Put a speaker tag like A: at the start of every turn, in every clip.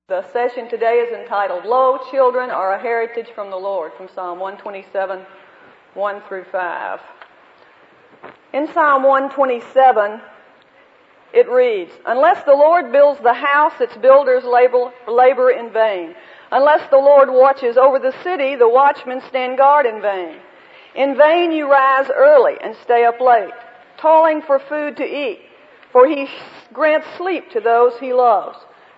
A: The session today is entitled, Lo, Children Are a Heritage from the Lord, from Psalm 127, 1 through 5. In Psalm 127, it reads, Unless the Lord builds the house, its builders labor in vain. Unless the Lord watches over the city, the watchmen stand guard in vain. In vain you rise early and stay up late, toiling for food to eat, for he grants sleep to those he loves.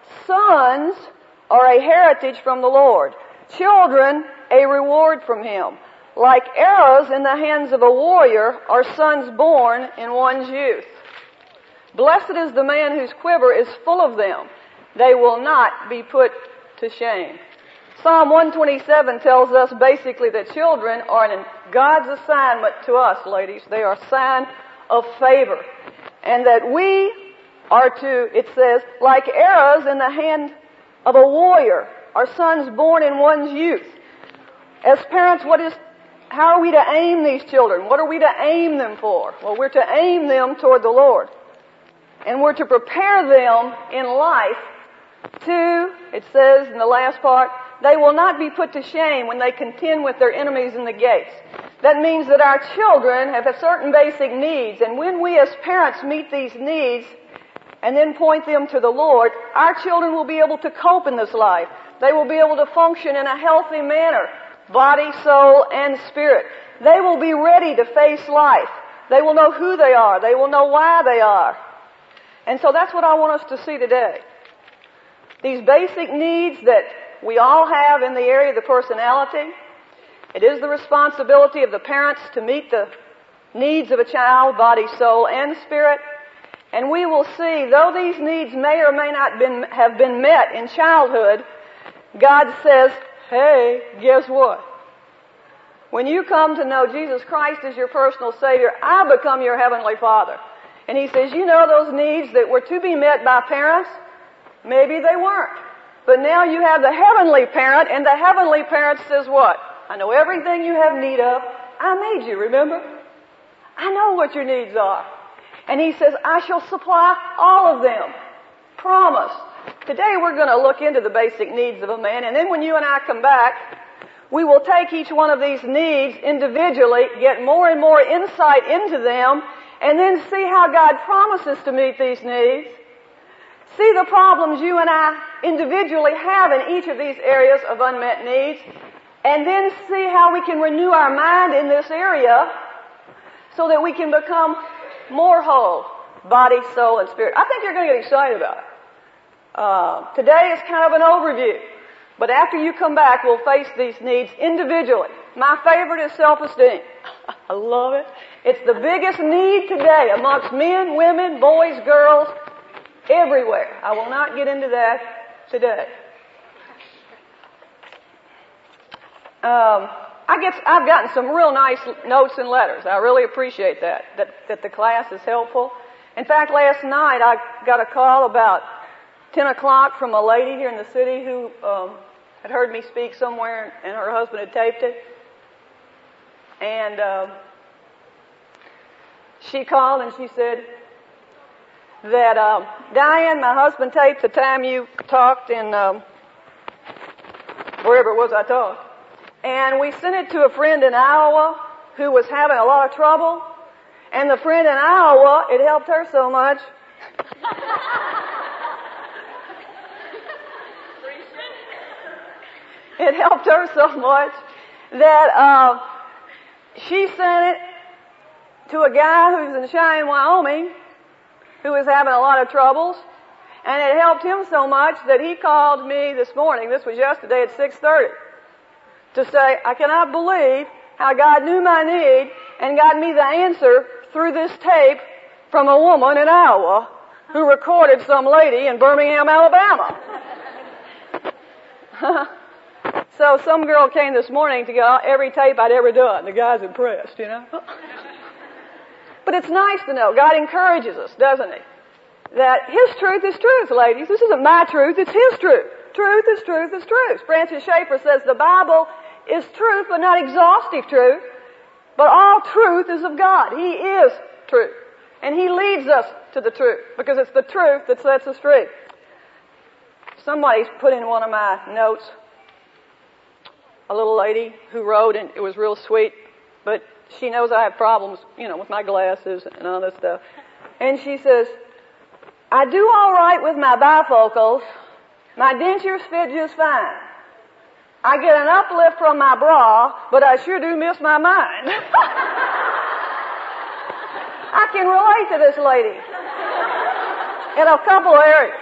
A: Sons are a heritage from the Lord, children a reward from him. Like arrows in the hands of a warrior are sons born in one's youth. Blessed is the man whose quiver is full of them. They will not be put to shame. Psalm 127 tells us basically that children are God's assignment to us, ladies. They are a sign of favor. And that we are to, it says, like arrows in the hand of a warrior, are sons born in one's youth. As parents, how are we to aim these children? What are we to aim them for? Well, we're to aim them toward the Lord. And we're to prepare them in life to, it says in the last part, they will not be put to shame when they contend with their enemies in the gates. That means that our children have certain basic needs, and when we as parents meet these needs and then point them to the Lord, our children will be able to cope in this life. They will be able to function in a healthy manner, body, soul, and spirit. They will be ready to face life. They will know who they are. They will know why they are. And so that's what I want us to see today. These basic needs that we all have in the area of the personality. It is the responsibility of the parents to meet the needs of a child, body, soul, and spirit. And we will see, though these needs may or may not have been met in childhood, God says, hey, guess what? When you come to know Jesus Christ as your personal Savior, I become your Heavenly Father. And He says, you know those needs that were to be met by parents? Maybe they weren't. But now you have the Heavenly Parent, and the Heavenly Parent says what? I know everything you have need of. I made you, remember? I know what your needs are. And He says, I shall supply all of them. Promise. Today we're going to look into the basic needs of a man, and then when you and I come back, we will take each one of these needs individually, get more and more insight into them, and then see how God promises to meet these needs. See the problems you and I individually have in each of these areas of unmet needs, and then see how we can renew our mind in this area so that we can become more whole, body, soul, and spirit. I think you're going to get excited about it. Today is kind of an overview, but after you come back, we'll face these needs individually. My favorite is self-esteem. I love it. It's the biggest need today amongst men, women, boys, girls, everywhere. I will not get into that today. I've gotten some real nice notes and letters. I really appreciate that the class is helpful. In fact, last night I got a call about 10 o'clock from a lady here in the city who had heard me speak somewhere, and her husband had taped it. And she called and she said that, Diane, my husband taped the time you talked in wherever it was I talked. And we sent it to a friend in Iowa who was having a lot of trouble. And the friend in Iowa, it helped her so much. It helped her so much that she sent it to a guy who's in Cheyenne, Wyoming, who was having a lot of troubles. And it helped him so much that he called me this morning, this was yesterday at 6:30, to say, I cannot believe how God knew my need and got me the answer through this tape from a woman in Iowa who recorded some lady in Birmingham, Alabama. So some girl came this morning to get every tape I'd ever done. The guy's impressed, you know. But it's nice to know. God encourages us, doesn't He? That His truth is truth, ladies. This isn't my truth, it's His truth. Truth is truth is truth. Francis Schaeffer says the Bible is truth, but not exhaustive truth. But all truth is of God. He is truth. And He leads us to the truth, because it's the truth that sets us free. somebody's put in one of my notes, a little lady who wrote, and it was real sweet, but she knows I have problems, with my glasses and all this stuff. And she says, I do all right with my bifocals. My dentures fit just fine. I get an uplift from my bra, but I sure do miss my mind. I can relate to this lady in a couple of areas.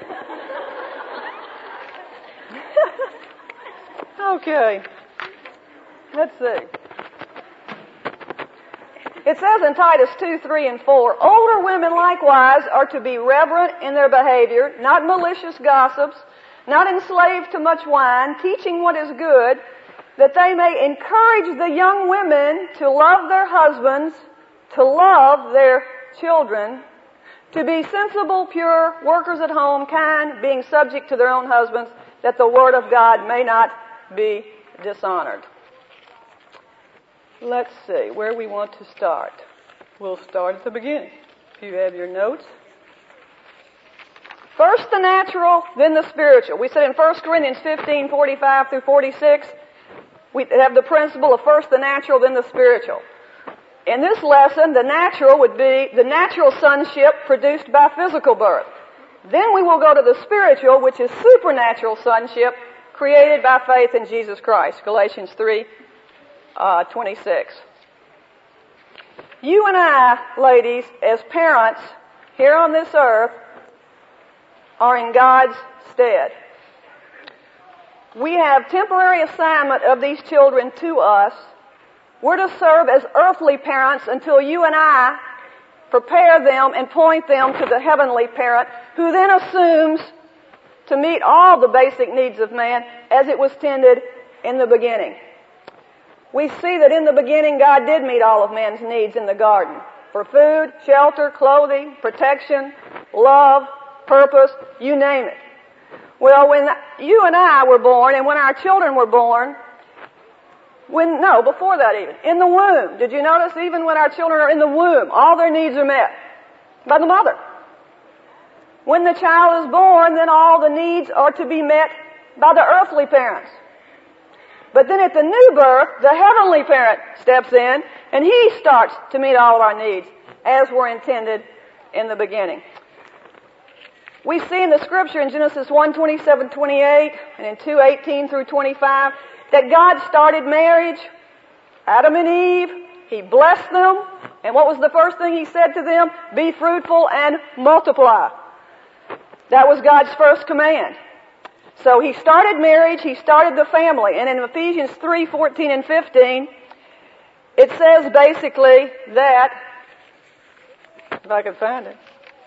A: Okay. Let's see. It says in Titus 2, 3, and 4, older women likewise are to be reverent in their behavior, not malicious gossips, not enslaved to much wine, teaching what is good, that they may encourage the young women to love their husbands, to love their children, to be sensible, pure, workers at home, kind, being subject to their own husbands, that the word of God may not be dishonored. Let's see where we want to start. We'll start at the beginning. If you have your notes. First the natural, then the spiritual. We said in 1 Corinthians 15, 45 through 46, we have the principle of first the natural, then the spiritual. In this lesson, the natural would be the natural sonship produced by physical birth. Then we will go to the spiritual, which is supernatural sonship created by faith in Jesus Christ. Galatians 3, 26. You and I, ladies, as parents here on this earth, are in God's stead. We have temporary assignment of these children to us. We're to serve as earthly parents until you and I prepare them and point them to the heavenly parent, who then assumes to meet all the basic needs of man as it was tended in the beginning. We see that in the beginning God did meet all of man's needs in the garden for food, shelter, clothing, protection, love, purpose, you name it. Well, when you and I were born and when our children were born, before that even, in the womb, did you notice even when our children are in the womb, all their needs are met by the mother. When the child is born, then all the needs are to be met by the earthly parents. But then at the new birth, the heavenly parent steps in and he starts to meet all of our needs as were intended in the beginning. We see in the scripture in Genesis 1:27-28 and in 2:18 through 25 that God started marriage, Adam and Eve. He blessed them. And what was the first thing he said to them? Be fruitful and multiply. That was God's first command. So he started marriage, he started the family. And in Ephesians 3:14 and 15, it says basically that, if I could find it.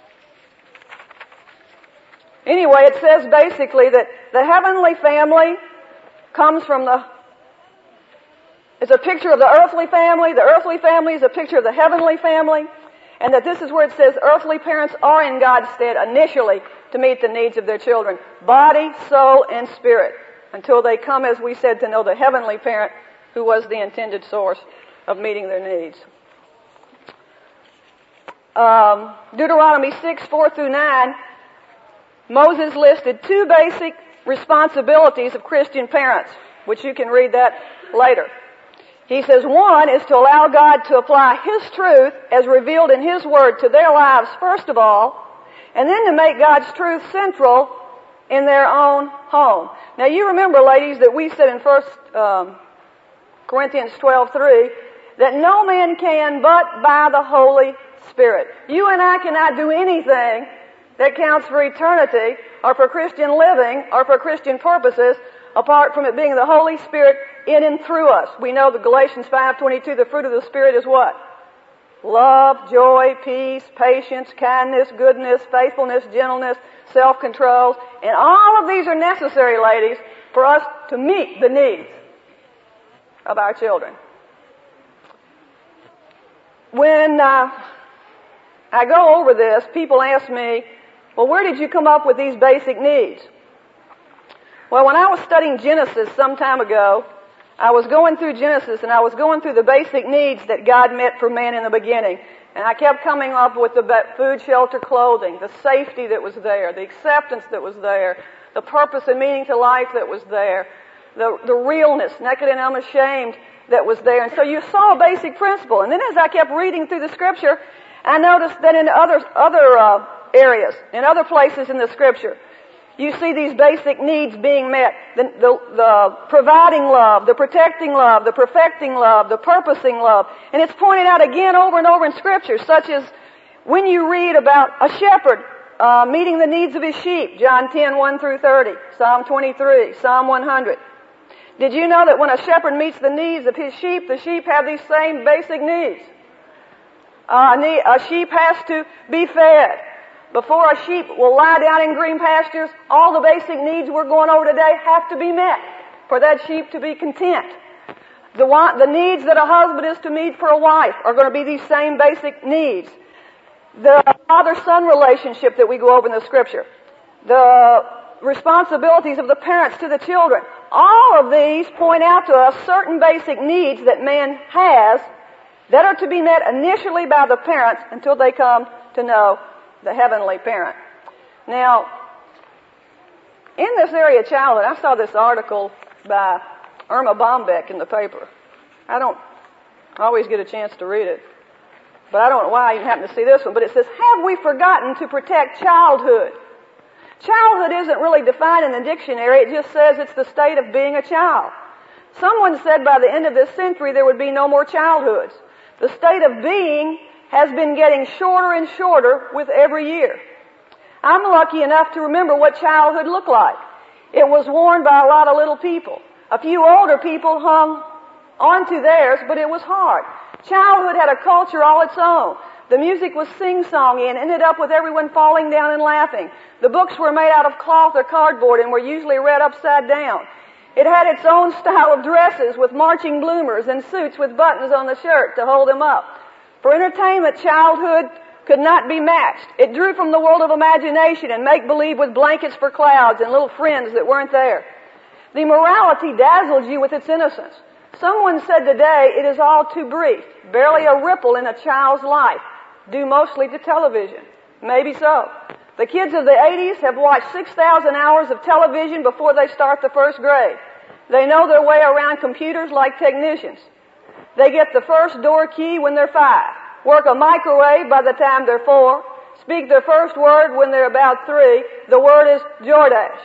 A: Anyway, it says basically that the heavenly family comes from it's a picture of the earthly family is a picture of the heavenly family, and that this is where it says earthly parents are in God's stead initially to meet the needs of their children, body, soul, and spirit, until they come, as we said, to know the heavenly parent who was the intended source of meeting their needs. Deuteronomy 6, 4 through 9, Moses listed two basic responsibilities of Christian parents, which you can read that later. He says one is to allow God to apply His truth as revealed in His Word to their lives first of all, and then to make God's truth central in their own home. Now you remember, ladies, that we said in 1 Corinthians 12:3 that no man can but by the Holy Spirit. You and I cannot do anything that counts for eternity or for Christian living or for Christian purposes apart from it being the Holy Spirit in and through us. We know that Galatians 5:22, the fruit of the Spirit is what? Love, joy, peace, patience, kindness, goodness, faithfulness, gentleness, self-control. And all of these are necessary, ladies, for us to meet the needs of our children. When I go over this, people ask me, well, where did you come up with these basic needs? Well, when I was studying Genesis some time ago, I was going through Genesis and I was going through the basic needs that God met for man in the beginning. And I kept coming up with the food, shelter, clothing, the safety that was there, the acceptance that was there, the purpose and meaning to life that was there, the realness, naked and unashamed, that was there. And so you saw a basic principle. And then as I kept reading through the Scripture, I noticed that in other areas, in other places in the Scripture, you see these basic needs being met. The providing love, the protecting love, the perfecting love, the purposing love. And it's pointed out again over and over in Scripture, such as when you read about a shepherd meeting the needs of his sheep, John 10, 1 through 30, Psalm 23, Psalm 100. Did you know that when a shepherd meets the needs of his sheep, the sheep have these same basic needs? A sheep has to be fed. Before a sheep will lie down in green pastures, all the basic needs we're going over today have to be met for that sheep to be content. The needs that a husband is to meet for a wife are going to be these same basic needs. The father-son relationship that we go over in the Scripture, the responsibilities of the parents to the children, all of these point out to us certain basic needs that man has that are to be met initially by the parents until they come to know the heavenly parent. Now, in this area of childhood, I saw this article by Irma Bombeck in the paper. I don't always get a chance to read it, but I don't know why I even happen to see this one, but it says, "Have we forgotten to protect childhood?" Childhood isn't really defined in the dictionary. It just says it's the state of being a child. Someone said by the end of this century there would be no more childhoods. The state of being has been getting shorter and shorter with every year. I'm lucky enough to remember what childhood looked like. It was worn by a lot of little people. A few older people hung onto theirs, but it was hard. Childhood had a culture all its own. The music was sing-songy and ended up with everyone falling down and laughing. The books were made out of cloth or cardboard and were usually read upside down. It had its own style of dresses with marching bloomers and suits with buttons on the shirt to hold them up. For entertainment, childhood could not be matched. It drew from the world of imagination and make-believe with blankets for clouds and little friends that weren't there. The morality dazzled you with its innocence. Someone said today it is all too brief, barely a ripple in a child's life, due mostly to television. Maybe so. The kids of the 80s have watched 6,000 hours of television before they start the first grade. They know their way around computers like technicians. They get the first door key when they're 5, work a microwave by the time they're 4, speak their first word when they're about 3. The word is Jordache.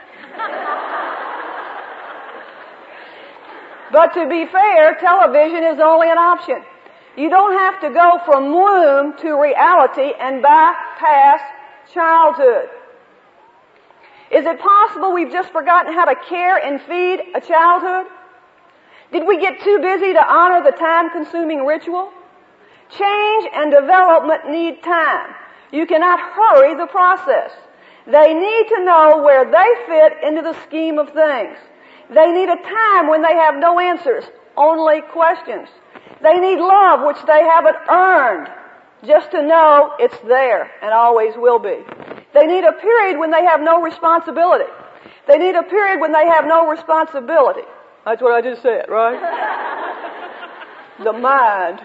A: But to be fair, television is only an option. You don't have to go from womb to reality and bypass childhood. Is it possible we've just forgotten how to care and feed a childhood? Did we get too busy to honor the time-consuming ritual? Change and development need time. You cannot hurry the process. They need to know where they fit into the scheme of things. They need a time when they have no answers, only questions. They need love which they haven't earned, just to know it's there and always will be. They need a period when they have no responsibility. They need a period when they have no responsibility. That's what I just said, right? The mind.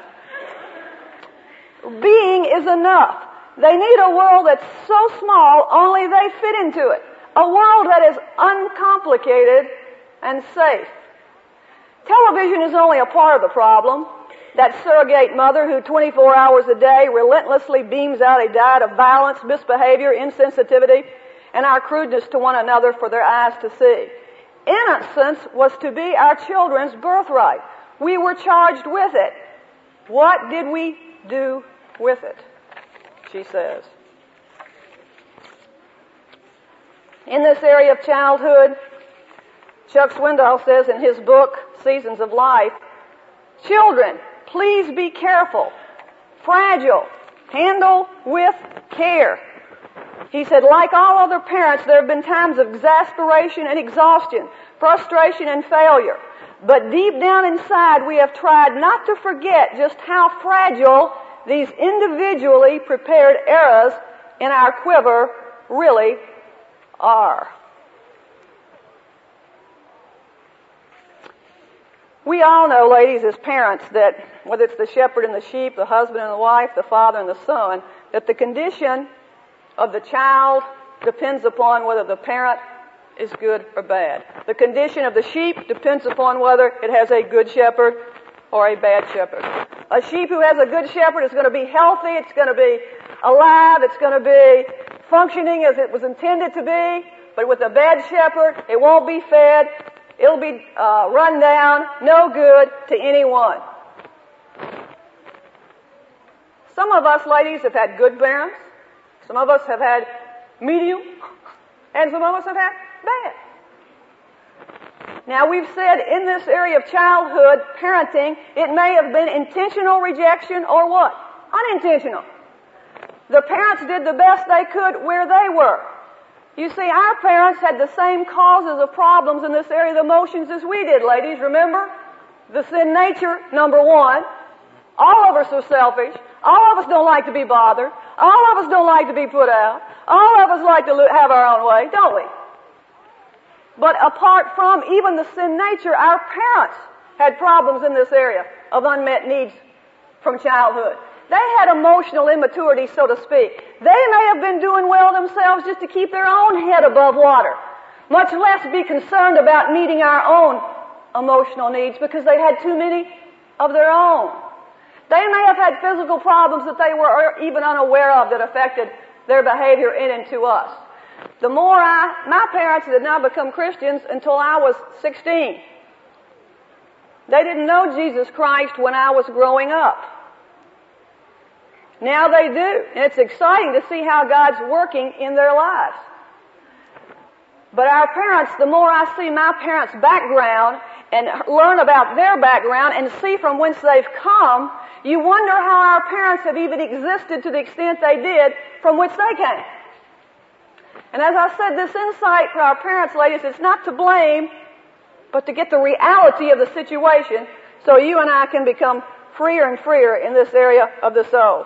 A: Being is enough. They need a world that's so small only they fit into it. A world that is uncomplicated and safe. Television is only a part of the problem. That surrogate mother who 24 hours a day relentlessly beams out a diet of violence, misbehavior, insensitivity, and our crudeness to one another for their eyes to see. Innocence was to be our children's birthright. We were charged with it. What did we do with it? She says. In this area of childhood, Chuck Swindoll says in his book, Seasons of Life, children, please be careful, fragile, handle with care. He said, like all other parents, there have been times of exasperation and exhaustion, frustration and failure. But deep down inside, we have tried not to forget just how fragile these individually prepared arrows in our quiver really are. We all know, ladies, as parents, that whether it's the shepherd and the sheep, the husband and the wife, the father and the son, that the condition of the child depends upon whether the parent is good or bad. The condition of the sheep depends upon whether it has a good shepherd or a bad shepherd. A sheep who has a good shepherd is going to be healthy, it's going to be alive, it's going to be functioning as it was intended to be, but with a bad shepherd, it won't be fed, it'll be run down, no good to anyone. Some of us ladies have had good parents, some of us have had medium, and some of us have had bad. Now we've said in this area of childhood parenting, it may have been intentional rejection or what? Unintentional. The parents did the best they could where they were. You see, our parents had the same causes of problems in this area of emotions as we did, ladies. Remember? The sin nature, number one. All of us are selfish. All of us don't like to be bothered. All of us don't like to be put out. All of us like to have our own way, don't we? But apart from even the sin nature, our parents had problems in this area of unmet needs from childhood. They had emotional immaturity, so to speak. They may have been doing well themselves just to keep their own head above water, much less be concerned about meeting our own emotional needs because they had too many of their own. They may have had physical problems that they were even unaware of that affected their behavior in and to us. My parents did not become Christians until I was 16. They didn't know Jesus Christ when I was growing up. Now they do, and it's exciting to see how God's working in their lives. But our parents, the more I see my parents' background and learn about their background and see from whence they've come, you wonder how our parents have even existed to the extent they did from which they came. And as I said, this insight for our parents, ladies, it's not to blame, but to get the reality of the situation so you and I can become freer and freer in this area of the soul.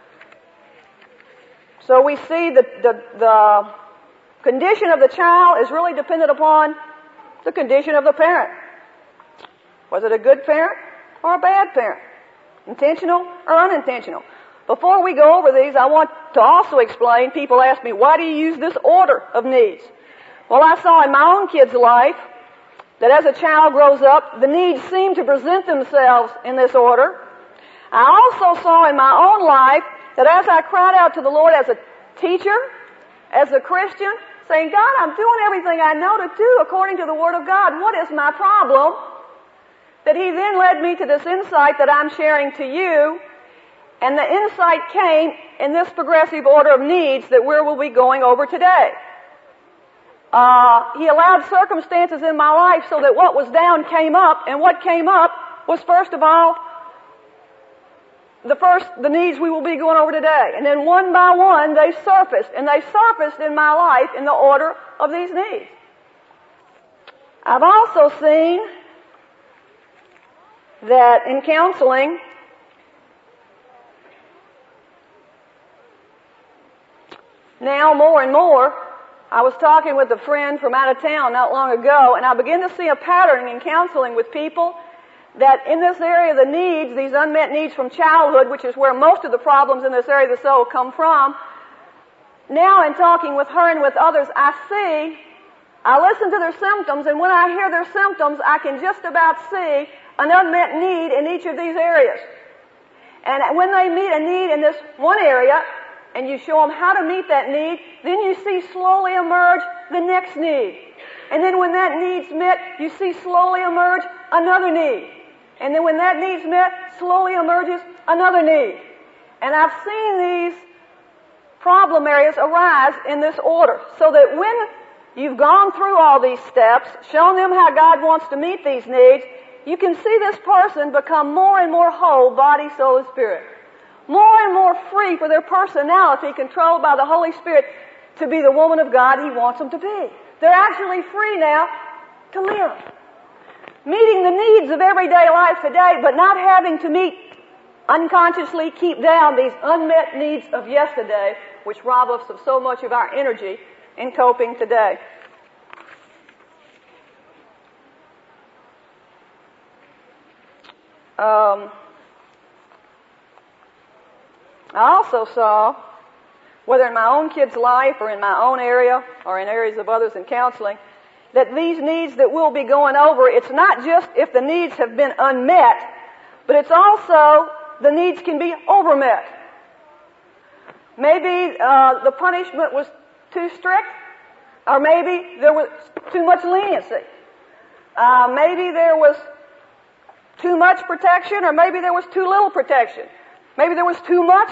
A: So we see that the condition of the child is really dependent upon the condition of the parent. Was it a good parent or a bad parent? Intentional or unintentional? Before we go over these, I want to also explain, people ask me, why do you use this order of needs? Well, I saw in my own kid's life that as a child grows up, the needs seem to present themselves in this order. I also saw in my own life that as I cried out to the Lord as a teacher, as a Christian, saying, God, I'm doing everything I know to do according to the Word of God. What is my problem? That He then led me to this insight that I'm sharing to you. And the insight came in this progressive order of needs that we will be going over today. He allowed circumstances in my life so that what was down came up, and what came up was first of all the needs we will be going over today. And then one by one they surfaced, and they surfaced in my life in the order of these needs. I've also seen that in counseling, now more and more, I was talking with a friend from out of town not long ago, and I began to see a pattern in counseling with people that in this area of the needs, these unmet needs from childhood, which is where most of the problems in this area of the soul come from, now in talking with her and with others, I listen to their symptoms, and when I hear their symptoms, I can just about see an unmet need in each of these areas. And when they meet a need in this one area, and you show them how to meet that need, then you see slowly emerge the next need. And then when that need's met, you see slowly emerge another need. And then when that need's met, slowly emerges another need. And I've seen these problem areas arise in this order, so that when you've gone through all these steps, shown them how God wants to meet these needs, you can see this person become more and more whole, body, soul, and spirit. More and more free for their personality, controlled by the Holy Spirit, to be the woman of God He wants them to be. They're actually free now to live. Meeting the needs of everyday life today, but not having to unconsciously keep down these unmet needs of yesterday, which rob us of so much of our energy in coping today. I also saw, whether in my own kid's life or in my own area or in areas of others in counseling, that these needs that we'll be going over, it's not just if the needs have been unmet, but it's also the needs can be overmet. Maybe the punishment was too strict, or maybe there was too much leniency. Maybe there was too much protection, or maybe there was too little protection. Maybe there was too much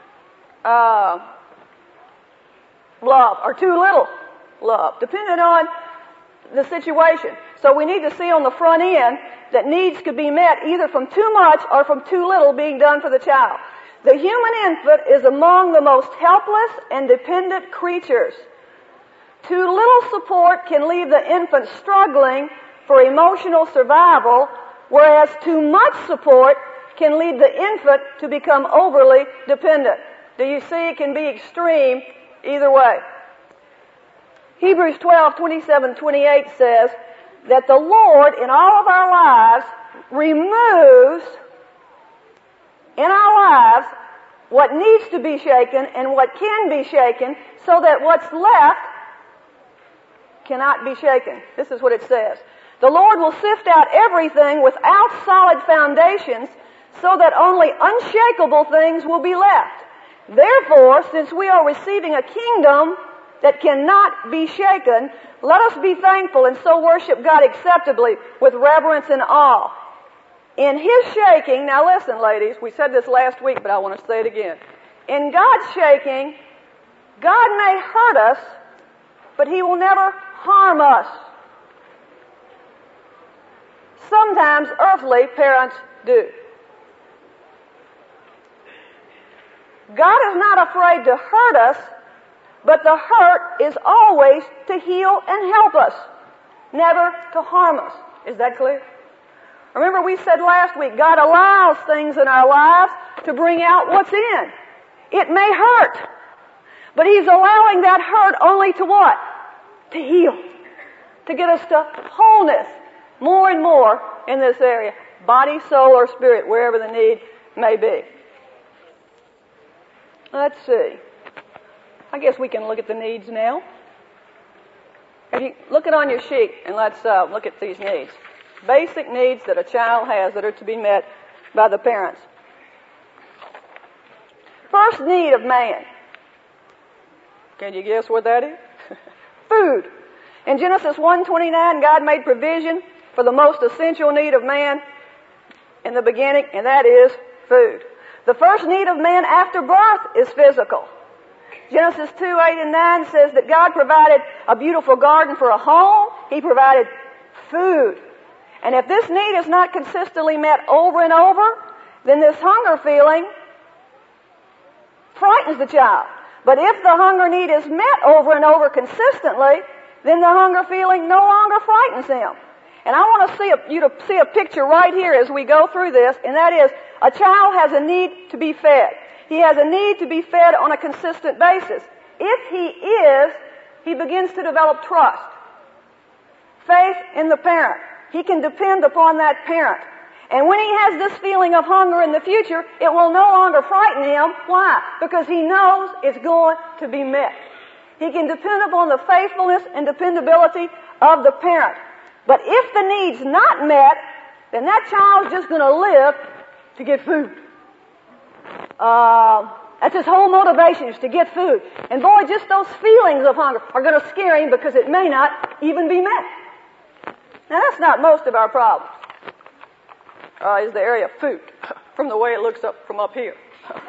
A: love, or too little love, depending on the situation. So we need to see on the front end that needs could be met either from too much or from too little being done for the child. The human infant is among the most helpless and dependent creatures. Too little support can leave the infant struggling for emotional survival, whereas too much support can lead the infant to become overly dependent. Do you see it can be extreme either way? Hebrews 12:27-28 says that the Lord in all of our lives removes in our lives what needs to be shaken and what can be shaken, so that what's left cannot be shaken. This is what it says. The Lord will sift out everything without solid foundations, so that only unshakable things will be left. Therefore, since we are receiving a kingdom that cannot be shaken, let us be thankful and so worship God acceptably with reverence and awe. In His shaking, now listen ladies, we said this last week, but I want to say it again. In God's shaking, God may hurt us, but He will never harm us. Sometimes earthly parents do. God is not afraid to hurt us, but the hurt is always to heal and help us, never to harm us. Is that clear? Remember we said last week, God allows things in our lives to bring out what's in. It may hurt, but He's allowing that hurt only to what? To heal. To get us to wholeness more and more in this area. Body, soul, or spirit, wherever the need may be. Let's see. I guess we can look at the needs now. If you look it on your sheet, and let's look at these needs. Basic needs that a child has that are to be met by the parents. First need of man. Can you guess what that is? Food. In Genesis 1:29, God made provision for the most essential need of man in the beginning, and that is food. The first need of man after birth is physical. Genesis 2:8-9 says that God provided a beautiful garden for a home. He provided food. And if this need is not consistently met over and over, then this hunger feeling frightens the child. But if the hunger need is met over and over consistently, then the hunger feeling no longer frightens him. And I want you to see a picture right here as we go through this, and that is a child has a need to be fed. He has a need to be fed on a consistent basis. If he begins to develop trust, faith in the parent. He can depend upon that parent. And when he has this feeling of hunger in the future, it will no longer frighten him. Why? Because he knows it's going to be met. He can depend upon the faithfulness and dependability of the parent. But if the need's not met, then that child's just going to live to get food. That's his whole motivation, is to get food. And boy, just those feelings of hunger are going to scare him because it may not even be met. Now that's not most of our problems. Is the area of food, from the way it looks up from up here.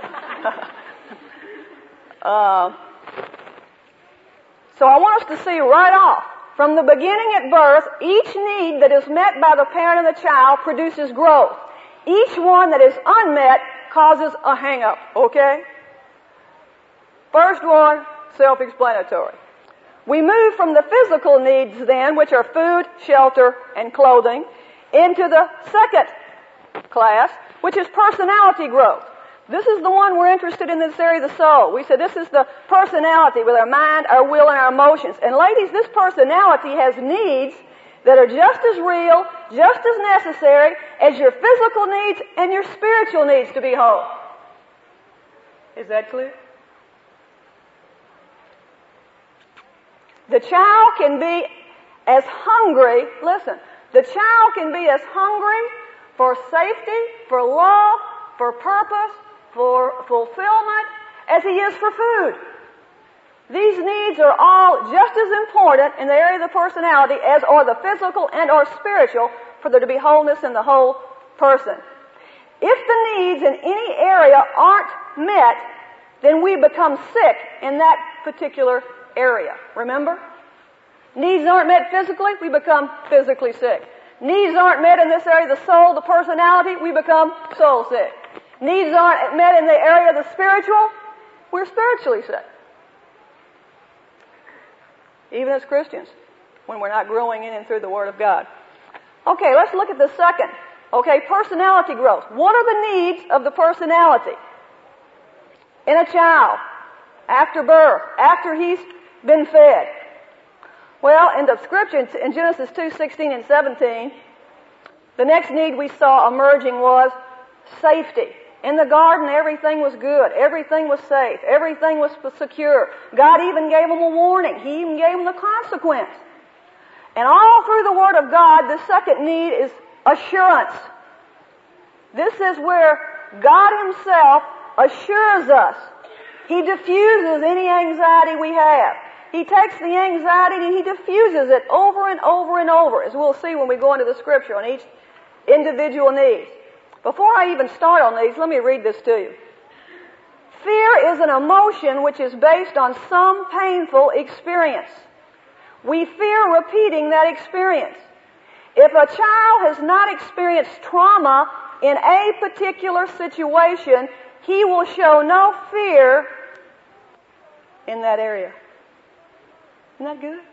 A: So I want us to see right off, from the beginning at birth, each need that is met by the parent and the child produces growth. Each one that is unmet causes a hang-up, okay? First one, self-explanatory. We move from the physical needs then, which are food, shelter, and clothing, into the second class, which is personality growth. This is the one we're interested in, this area of the soul. We said this is the personality with our mind, our will, and our emotions. And ladies, this personality has needs that are just as real, just as necessary as your physical needs and your spiritual needs to be whole. Is that clear? The child can be as hungry, listen, the child can be as hungry for safety, for love, for purpose, for fulfillment, as he is for food. These needs are all just as important in the area of the personality as are the physical and or spiritual for there to be wholeness in the whole person. If the needs in any area aren't met, then we become sick in that particular area. Remember? Needs aren't met physically, we become physically sick. Needs aren't met in this area of the soul, the personality, we become soul sick. Needs aren't met in the area of the spiritual, we're spiritually sick. Even as Christians, when we're not growing in and through the Word of God. Okay, let's look at the second. Okay, personality growth. What are the needs of the personality in a child after birth, after he's been fed? Well, in the scripture, in Genesis 2:16 and 17, the next need we saw emerging was safety. In the garden, everything was good. Everything was safe. Everything was secure. God even gave them a warning. He even gave them the consequence. And all through the Word of God, the second need is assurance. This is where God Himself assures us. He diffuses any anxiety we have. He takes the anxiety and He diffuses it over and over and over, as we'll see when we go into the Scripture on each individual need. Before I even start on these, let me read this to you. Fear is an emotion which is based on some painful experience. We fear repeating that experience. If a child has not experienced trauma in a particular situation, he will show no fear in that area. Isn't that good?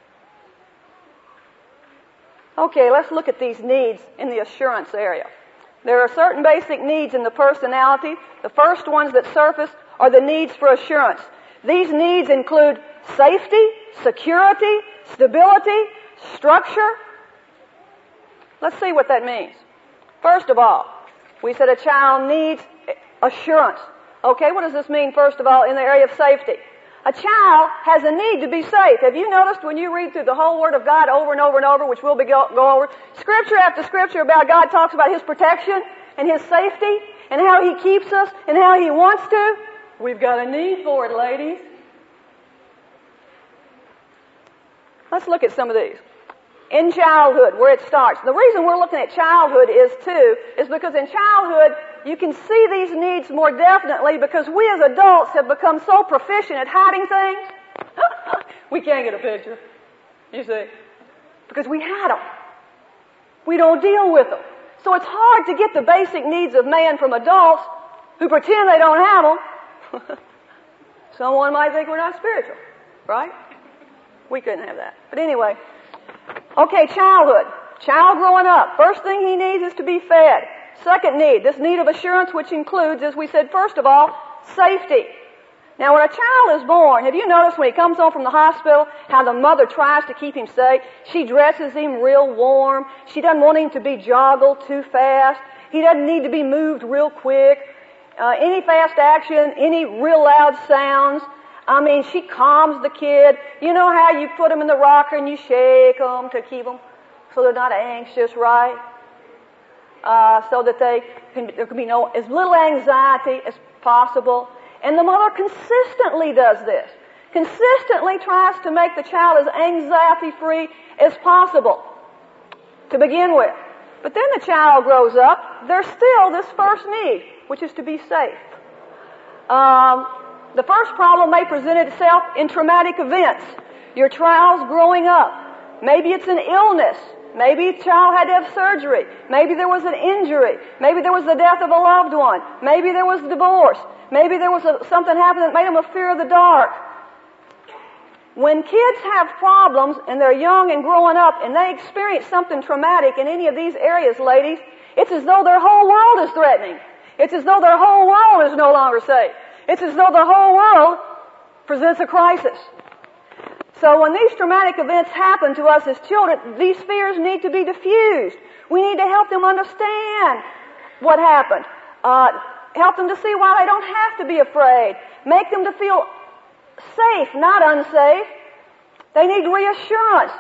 A: Okay, let's look at these needs in the assurance area. There are certain basic needs in the personality. The first ones that surface are the needs for assurance. These needs include safety, security, stability, structure. Let's see what that means. First of all, we said a child needs assurance. Okay, what does this mean, first of all, in the area of safety? A child has a need to be safe. Have you noticed when you read through the whole Word of God over and over and over, which we'll go over, Scripture after Scripture about God talks about His protection and His safety and how He keeps us and how He wants to? We've got a need for it, ladies. Let's look at some of these. In childhood, where it starts. The reason we're looking at childhood is because in childhood, you can see these needs more definitely because we as adults have become so proficient at hiding things. We can't get a picture, you see, because we hide them. We don't deal with them. So it's hard to get the basic needs of man from adults who pretend they don't have them. Someone might think we're not spiritual, right? We couldn't have that. But anyway, okay, childhood. Child growing up. First thing he needs is to be fed. Second need, this need of assurance, which includes, as we said, first of all, safety. Now, when a child is born, have you noticed when he comes home from the hospital how the mother tries to keep him safe? She dresses him real warm. She doesn't want him to be joggled too fast. He doesn't need to be moved real quick. Any fast action, any real loud sounds. I mean, she calms the kid. You know how you put them in the rocker and you shake them to keep them so they're not anxious, right? So that there can be as little anxiety as possible. And the mother consistently does this. Consistently tries to make the child as anxiety-free as possible to begin with. But then the child grows up. There's still this first need, which is to be safe. The first problem may present itself in traumatic events. Your child's growing up. Maybe it's an illness. Maybe a child had to have surgery. Maybe there was an injury. Maybe there was the death of a loved one. Maybe there was divorce. Maybe there was something happened that made them a fear of the dark. When kids have problems and they're young and growing up and they experience something traumatic in any of these areas, ladies, it's as though their whole world is threatening. It's as though their whole world is no longer safe. It's as though the whole world presents a crisis. So when these traumatic events happen to us as children, these fears need to be diffused. We need to help them understand what happened. Help them to see why they don't have to be afraid. Make them to feel safe, not unsafe. They need reassurance.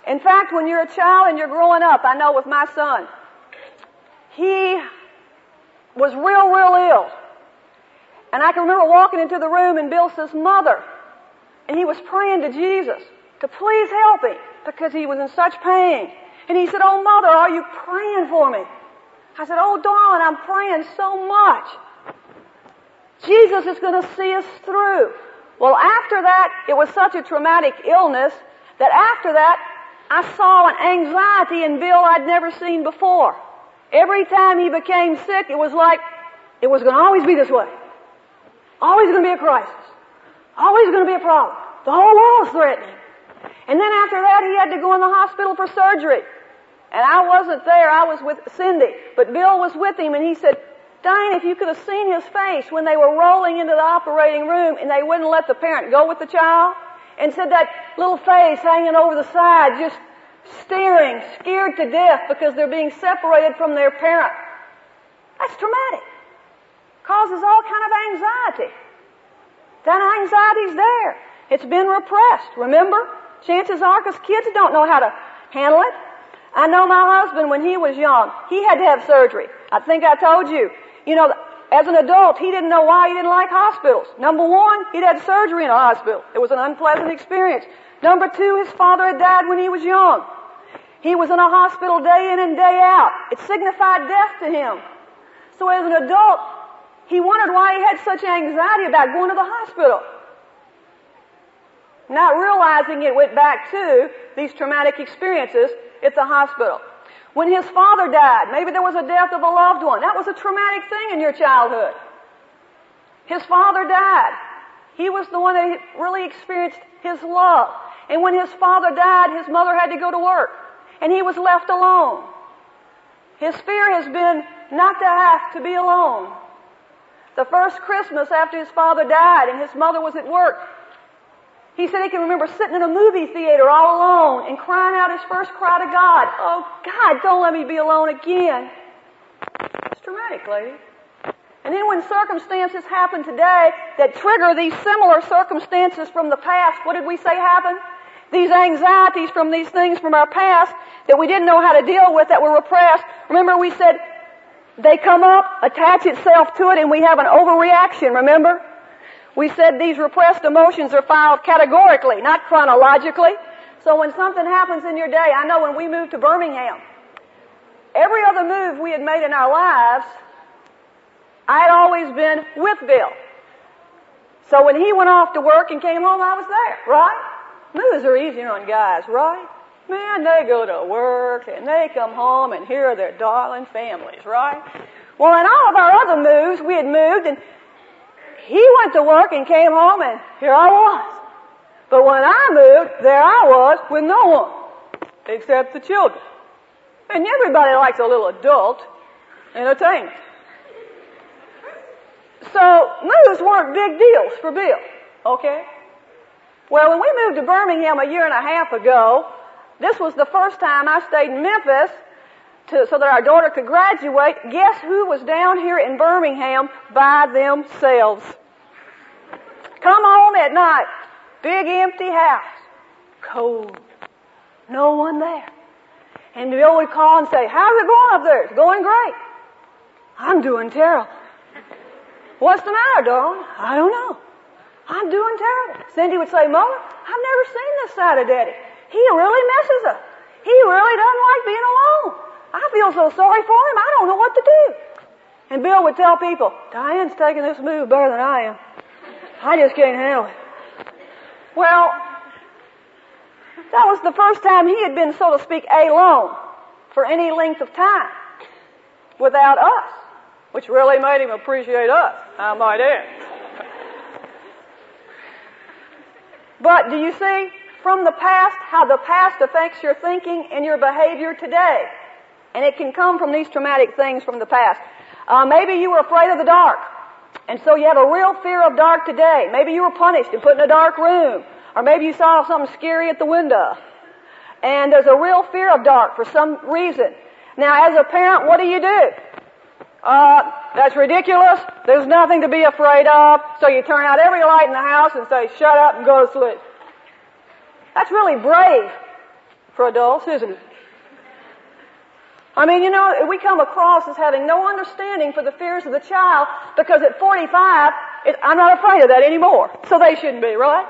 A: In fact, when you're a child and you're growing up, I know with my son, he was real ill. And I can remember walking into the room and Bill says, "Mother," and he was praying to Jesus to please help him because he was in such pain. And he said, "Oh, Mother, are you praying for me?" I said, "Oh, darling, I'm praying so much. Jesus is going to see us through." Well, after that, it was such a traumatic illness that after that, I saw an anxiety in Bill I'd never seen before. Every time he became sick, it was like it was going to always be this way. Always going to be a crisis. Always going to be a problem. The whole world's threatening. And then after that, he had to go in the hospital for surgery. And I wasn't there. I was with Cindy. But Bill was with him, and he said, "Diane, if you could have seen his face when they were rolling into the operating room and they wouldn't let the parent go with the child, and said that little face hanging over the side, just staring, scared to death because they're being separated from their parent. That's traumatic. Causes all kind of anxiety. That anxiety's there. It's been repressed. Remember? Chances are, because kids don't know how to handle it. I know my husband, when he was young, he had to have surgery. I think I told you. You know, as an adult, he didn't know why he didn't like hospitals. Number one, he'd had surgery in a hospital. It was an unpleasant experience. Number two, his father had died when he was young. He was in a hospital day in and day out. It signified death to him. So as an adult, he wondered why he had such anxiety about going to the hospital. Not realizing it went back to these traumatic experiences at the hospital. When his father died, maybe there was a death of a loved one. That was a traumatic thing in your childhood. His father died. He was the one that really experienced his love. And when his father died, his mother had to go to work. And he was left alone. His fear has been not to have to be alone. The first Christmas after his father died and his mother was at work, he said he can remember sitting in a movie theater all alone and crying out his first cry to God, "Oh, God, don't let me be alone again." It's traumatic, lady. And then when circumstances happen today that trigger these similar circumstances from the past, what did we say happened? These anxieties from these things from our past that we didn't know how to deal with, that were repressed. Remember we said they come up, attach itself to it, and we have an overreaction, remember? We said these repressed emotions are filed categorically, not chronologically. So when something happens in your day, I know when we moved to Birmingham, every other move we had made in our lives, I had always been with Bill. So when he went off to work and came home, I was there, right? Moves are easier on guys, right? Man, they go to work and they come home and here are their darling families, right? Well, in all of our other moves, we had moved and he went to work and came home and here I was. But when I moved, there I was with no one except the children. And everybody likes a little adult entertainment. So moves weren't big deals for Bill, okay? Well, when we moved to Birmingham a year and a half ago, this was the first time I stayed in Memphis so that our daughter could graduate. Guess who was down here in Birmingham by themselves? Come home at night. Big empty house. Cold. No one there. And Bill would call and say, "How's it going up there?" "It's going great." "I'm doing terrible." "What's the matter, darling?" "I don't know. I'm doing terrible." Cindy would say, "Mother, I've never seen this side of Daddy. He really messes up. He really doesn't like being alone. I feel so sorry for him, I don't know what to do." And Bill would tell people, "Diane's taking this move better than I am. I just can't handle it." Well, that was the first time he had been, so to speak, alone for any length of time without us, which really made him appreciate us, I might add. But do you see from the past how the past affects your thinking and your behavior today? And it can come from these traumatic things from the past. Maybe you were afraid of the dark, and so you have a real fear of dark today. Maybe you were punished and put in a dark room, or maybe you saw something scary at the window. And there's a real fear of dark for some reason. Now, as a parent, what do? That's ridiculous. There's nothing to be afraid of. So you turn out every light in the house and say, "Shut up and go to sleep." That's really brave. for adults, isn't it? I mean, we come across as having no understanding for the fears of the child because at 45, I'm not afraid of that anymore. So they shouldn't be, right?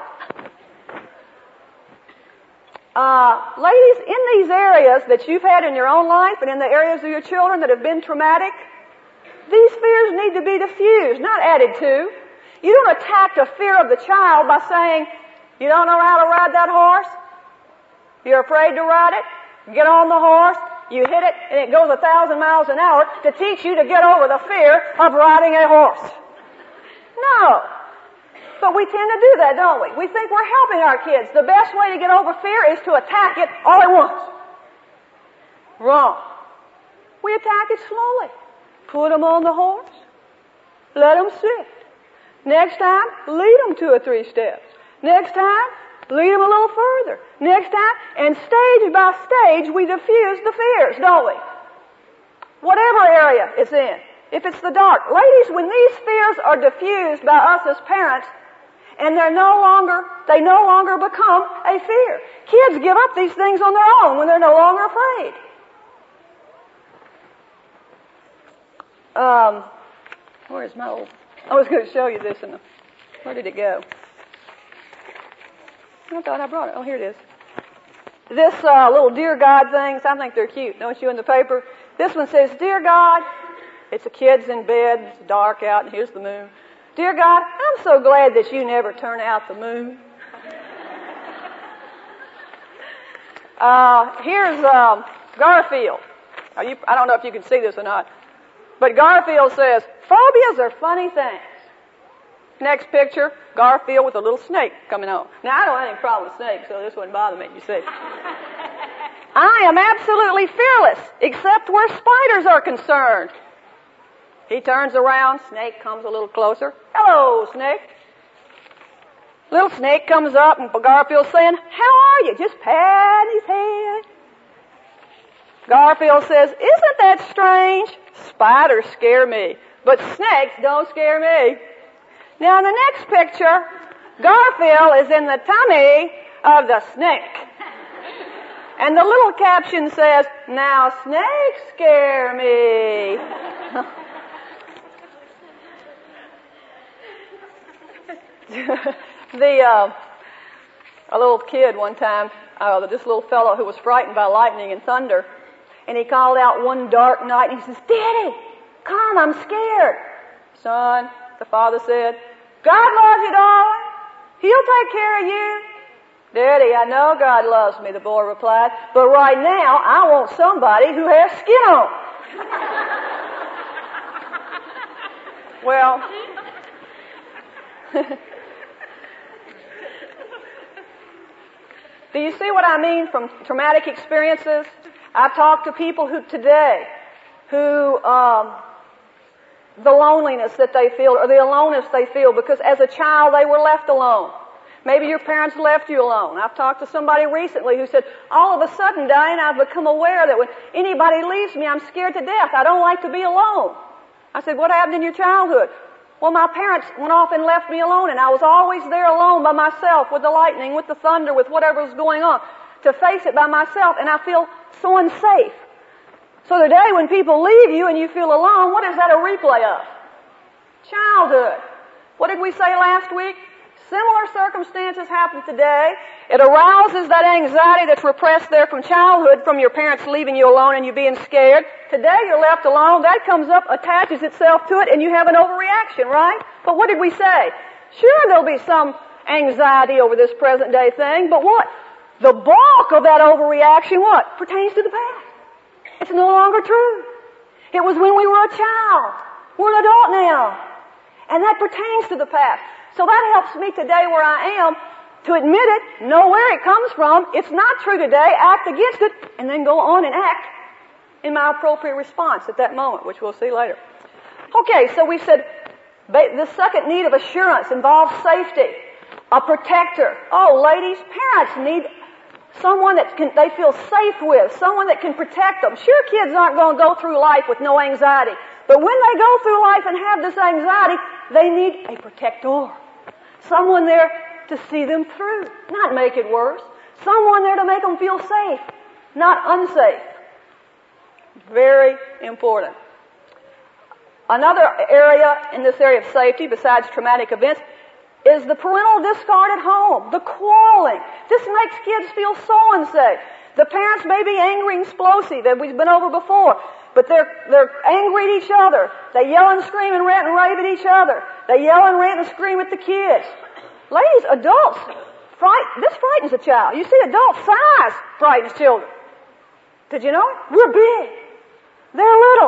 A: Ladies, in these areas that you've had in your own life and in the areas of your children that have been traumatic, these fears need to be diffused, not added to. You don't attack the fear of the child by saying, you don't know how to ride that horse? You're afraid to ride it? Get on the horse, you hit it, and it goes 1,000 miles an hour to teach you to get over the fear of riding a horse. No. But we tend to do that, don't we? We think we're helping our kids. The best way to get over fear is to attack it all at once. Wrong. We attack it slowly. Put them on the horse. Let them sit. Next time, lead them 2 or 3 steps. Next time, lead them a little further. Next time, and stage by stage, we diffuse the fears, don't we? Whatever area it's in. If it's the dark. Ladies, when these fears are diffused by us as parents, and they no longer become a fear. Kids give up these things on their own when they're no longer afraid. Where's my old... I was going to show you this where did it go? I thought I brought it. Oh, here it is. This little Dear God things, I think they're cute, don't you, in the paper? This one says, Dear God, it's the kids in bed, it's dark out, and here's the moon. Dear God, I'm so glad that you never turn out the moon. Here's Garfield. I don't know if you can see this or not. But Garfield says, phobias are funny things. Next picture, Garfield with a little snake coming on. Now, I don't have any problem with snakes, so this wouldn't bother me, you see. I am absolutely fearless, except where spiders are concerned. He turns around, snake comes a little closer. Hello, snake. Little snake comes up, and Garfield's saying, how are you? Just patting his head. Garfield says, isn't that strange? Spiders scare me, but snakes don't scare me. Now, in the next picture, Garfield is in the tummy of the snake. And the little caption says, now snakes scare me. A little kid one time, this little fellow who was frightened by lightning and thunder, and he called out one dark night and he says, Daddy, come, I'm scared. Son, the father said, God loves you, darling. He'll take care of you. Daddy, I know God loves me, the boy replied, but right now I want somebody who has skin on. Well, do you see what I mean from traumatic experiences? I've talked to people who the loneliness that they feel or the aloneness they feel because as a child they were left alone. Maybe your parents left you alone. I've talked to somebody recently who said, all of a sudden, Diane, I've become aware that when anybody leaves me, I'm scared to death. I don't like to be alone. I said, what happened in your childhood? Well, my parents went off and left me alone, and I was always there alone by myself with the lightning, with the thunder, with whatever was going on, to face it by myself, and I feel so unsafe. So today, when people leave you and you feel alone, what is that a replay of? Childhood. What did we say last week? Similar circumstances happen today. It arouses that anxiety that's repressed there from childhood, from your parents leaving you alone and you being scared. Today you're left alone. That comes up, attaches itself to it, and you have an overreaction, right? But what did we say? Sure, there'll be some anxiety over this present day thing, but what? The bulk of that overreaction, what? Pertains to the past. It's no longer true. It was when we were a child. We're an adult now. And that pertains to the past. So that helps me today where I am to admit it, know where it comes from. It's not true today. Act against it, and then go on and act in my appropriate response at that moment, which we'll see later. Okay, so we said the second need of assurance involves safety, a protector. Oh, ladies, parents need someone that they feel safe with, someone that can protect them. Sure, kids aren't going to go through life with no anxiety, but when they go through life and have this anxiety, they need a protector. Someone there to see them through, not make it worse. Someone there to make them feel safe, not unsafe. Very important. Another area in this area of safety, besides traumatic events, is the parental discard at home, the quarreling. This makes kids feel so unsafe. The parents may be angry and explosive, that we've been over before, but they're angry at each other. They yell and scream and rant and rave at each other. They yell and rant and scream at the kids. Ladies, adults, this frightens a child. You see, adult size frightens children. Did you know it? We're big. They're little.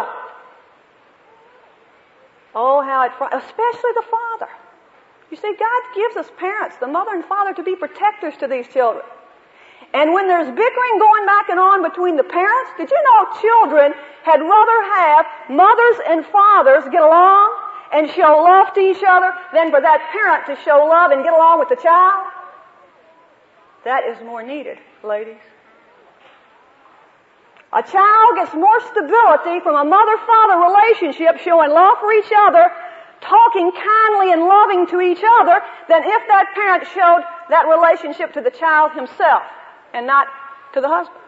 A: Oh, how it frightens, especially the father. You see, God gives us parents, the mother and father, to be protectors to these children. And when there's bickering going back and on between the parents, did you know children had rather have mothers and fathers get along and show love to each other than for that parent to show love and get along with the child? That is more needed, ladies. A child gets more stability from a mother-father relationship showing love for each other, talking kindly and loving to each other, than if that parent showed that relationship to the child himself and not to the husband.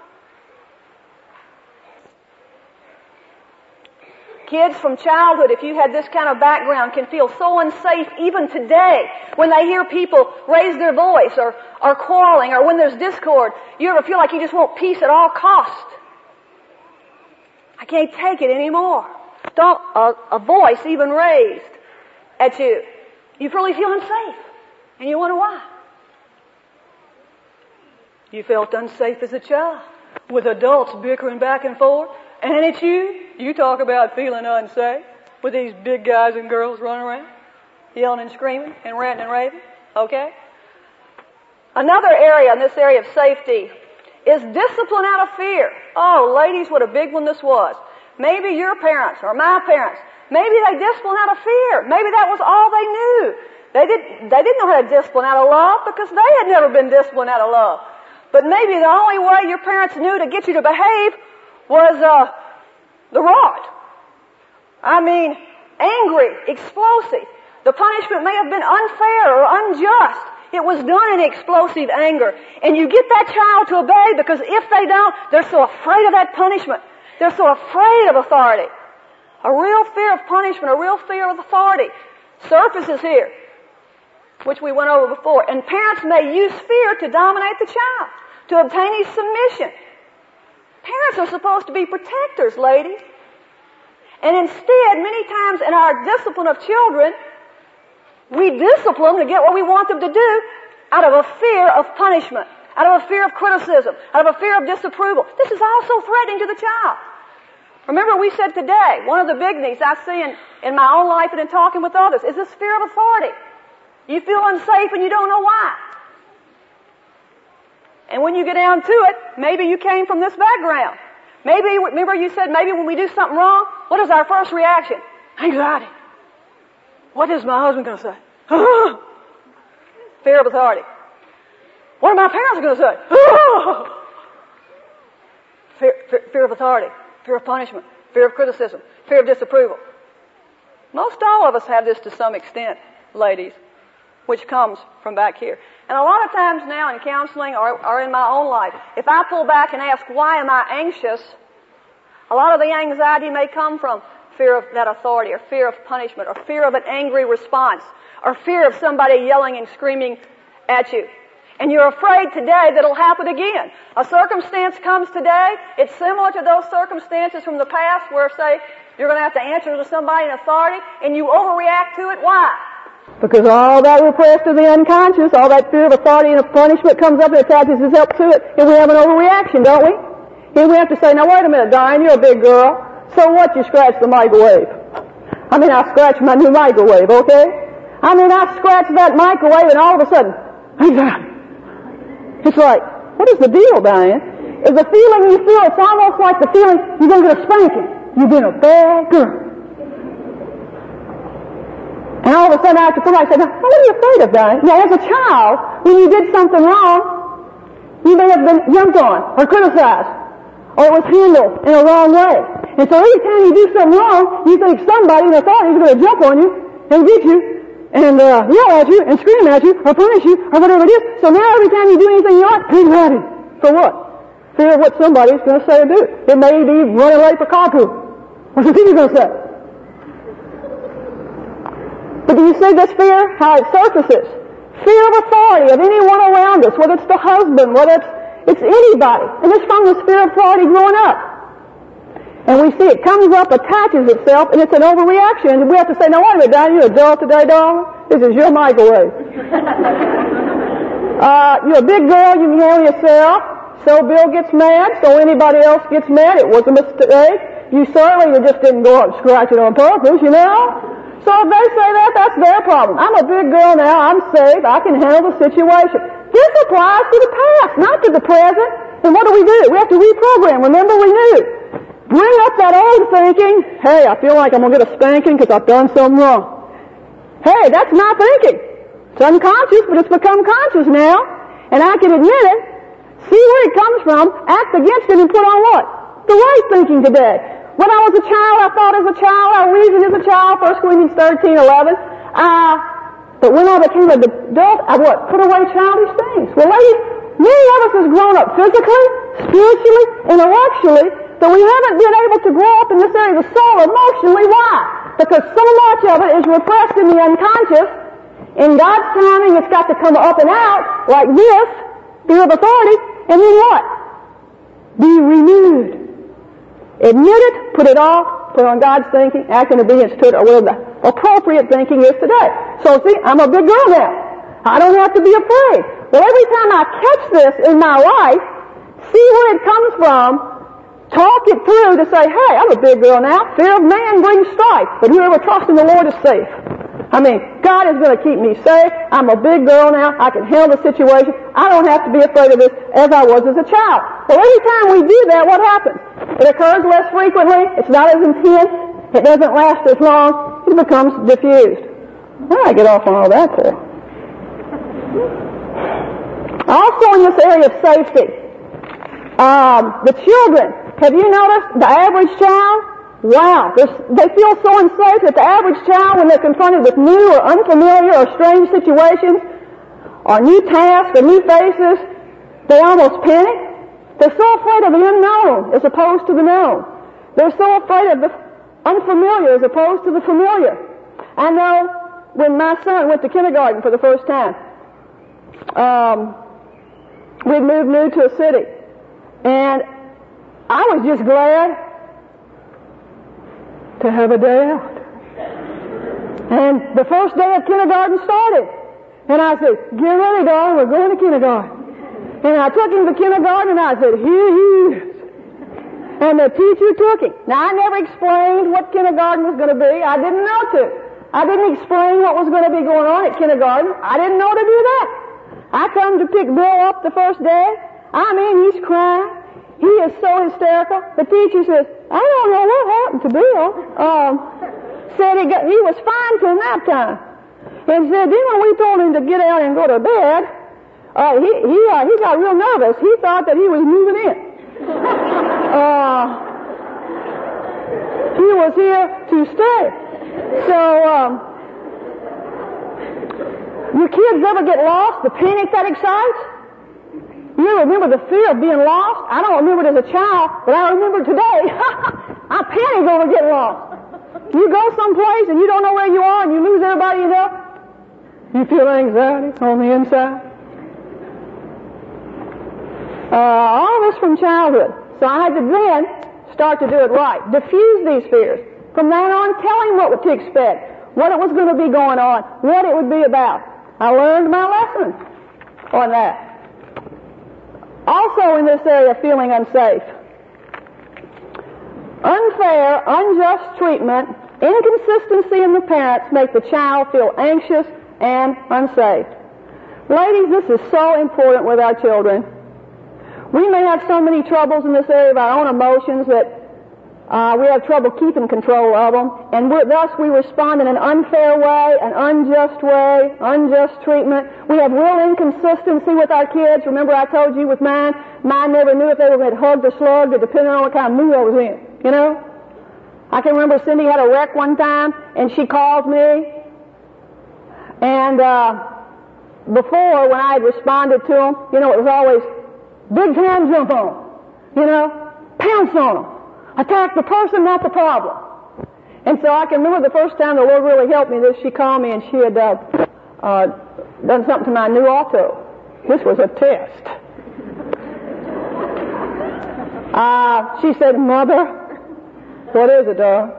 A: Kids from childhood, if you had this kind of background, can feel so unsafe even today when they hear people raise their voice or quarreling, or when there's discord. You ever feel like you just want peace at all costs? I can't take it anymore. A voice even raised at you, you really feel unsafe. And you wonder why. You felt unsafe as a child with adults bickering back and forth. And it's you talk about feeling unsafe with these big guys and girls running around, yelling and screaming and ranting and raving. Okay? Another area in this area of safety is discipline out of fear. Oh, ladies, what a big one this was. Maybe your parents or my parents, maybe they disciplined out of fear. Maybe that was all they knew. They didn't know how to discipline out of love because they had never been disciplined out of love. But maybe the only way your parents knew to get you to behave was the rod. I mean, angry, explosive. The punishment may have been unfair or unjust. It was done in explosive anger. And you get that child to obey because if they don't, they're so afraid of that punishment. They're so afraid of authority. A real fear of punishment, a real fear of authority surfaces here, which we went over before. And parents may use fear to dominate the child, to obtain his submission. Parents are supposed to be protectors, ladies. And instead, many times in our discipline of children, we discipline to get what we want them to do out of a fear of punishment, out of a fear of criticism, out of a fear of disapproval. This is also threatening to the child. Remember, we said today, one of the big needs I see in my own life and in talking with others is this fear of authority. You feel unsafe and you don't know why. And when you get down to it, maybe you came from this background. Maybe, remember you said maybe when we do something wrong, what is our first reaction? Anxiety. What is my husband going to say? Fear of authority. What are my parents going to say? Fear of authority. Fear of punishment. Fear of criticism. Fear of disapproval. Most all of us have this to some extent, ladies, which comes from back here. And a lot of times now in counseling or in my own life, if I pull back and ask, why am I anxious? A lot of the anxiety may come from fear of that authority, or fear of punishment, or fear of an angry response, or fear of somebody yelling and screaming at you. And you're afraid today that it'll happen again. A circumstance comes today, it's similar to those circumstances from the past where, say, you're going to have to answer to somebody in authority, and you overreact to it. Why? Because all that repressed of the unconscious, all that fear of authority and of punishment comes up and attaches itself to it, and we have an overreaction, don't we? And we have to say, now wait a minute, Diane, you're a big girl. So what, you scratch the microwave? I scratch my new microwave, okay? I scratch that microwave and all of a sudden, anxiety. It's like, what is the deal, Diane? Is the feeling you feel, it's almost like the feeling you're going to get a spanking. You've been a bad girl. And all of a sudden after somebody said, now, what are you afraid of, Diane? Now, as a child, when you did something wrong, you may have been jumped on or criticized, or it was handled in a wrong way. And so every time you do something wrong, you think somebody in authority is going to jump on you and get you
B: and yell at you and scream at you or punish you or whatever it is. So now every time you do anything you like, big rowdy. For what? Fear of what somebody's going to say or do. It may be running late for carpool. What's the teacher going to say? But do you see this fear? How it surfaces? Fear of authority of anyone around us, whether it's the husband, whether it's anybody. And it's from the fear of authority growing up. And we see it comes up, attaches itself, and it's an overreaction. And we have to say, now wait a minute, Diane, you adult today, darling? This is your microwave. You're a big girl, you can handle yourself. So Bill gets mad, so anybody else gets mad. It was a mistake. You certainly just didn't go out and scratch it on purpose, you know? So if they say that, that's their problem. I'm a big girl now, I'm safe, I can handle the situation. This applies to the past, not to the present. And what do? We have to reprogram. Remember, we knew. Bring up that old thinking, hey, I feel like I'm going to get a spanking because I've done something wrong. Hey, that's not thinking. It's unconscious, but it's become conscious now. And I can admit it, see where it comes from, act against it, and put on what? The right thinking today. When I was a child, I thought as a child, I reasoned as a child, 1 Corinthians 13:11. But when I became an adult, I what? Put away childish things. Well, ladies, many of us has grown up physically, spiritually, intellectually, but we haven't been able to grow up in this area of the soul emotionally. Why? Because so much of it is repressed in the unconscious. In God's timing, it's got to come up and out like this, fear of authority, and then what? Be renewed. Admit it, put it off, put on God's thinking, act in obedience to it, or whatever the appropriate thinking is today. So see, I'm a big girl now. I don't have to be afraid. Well, every time I catch this in my life, see where it comes from, talk it through to say, hey, I'm a big girl now. Fear of man brings strife, but whoever trusts in the Lord is safe. I mean, God is going to keep me safe. I'm a big girl now. I can handle the situation. I don't have to be afraid of this as I was as a child. Well, every time we do that, what happens? It occurs less frequently. It's not as intense. It doesn't last as long. It becomes diffused. Where did I get off on all that for? Also in this area of safety, the children, have you noticed the average child? Wow, they feel so unsafe that the average child, when they're confronted with new or unfamiliar or strange situations, or new tasks or new faces, they almost panic. They're so afraid of the unknown as opposed to the known. They're so afraid of the unfamiliar as opposed to the familiar. I know when my son went to kindergarten for the first time, we'd moved new to a city, and I was just glad to have a day out. And the first day of kindergarten started. And I said, get ready, darling, we're going to kindergarten. And I took him to kindergarten and I said, here he is. And the teacher took him. Now, I never explained what kindergarten was going to be. I didn't know to. I didn't explain what was going to be going on at kindergarten. I didn't know to do that. I come to pick Bill up the first day. I mean, he's crying. He is so hysterical. The teacher says, I don't know what happened to Bill. Said he was fine till nap time. And said, then when we told him to get out and go to bed, he got real nervous. He thought that he was moving in. He was here to stay. So, your kids ever get lost? The panic that excites? You remember the fear of being lost? I don't remember it as a child, but I remember today. I panic over getting lost. You go someplace and you don't know where you are and you lose everybody you know. You feel anxiety on the inside. All this from childhood. So I had to then start to do it right. Diffuse these fears. From then on, tell him what to expect, what it was going to be going on, what it would be about. I learned my lesson on that. Also in this area of feeling unsafe, unfair, unjust treatment, inconsistency in the parents make the child feel anxious and unsafe. Ladies, this is so important with our children. We may have so many troubles in this area of our own emotions that we have trouble keeping control of them, and thus we respond in an unfair way, an unjust way, unjust treatment. We have real inconsistency with our kids. Remember I told you with mine never knew if they were going to hug or slug, or depending on what kind of mood I was in, you know? I can remember Cindy had a wreck one time, and she called me, And before, when I had responded to them, it was always big time jump on them, pounce on them, attack the person, not the problem. And so I can remember the first time the Lord really helped me. She called me and she had done something to my new auto. This was a test. She said, "Mother, what is it, darling?"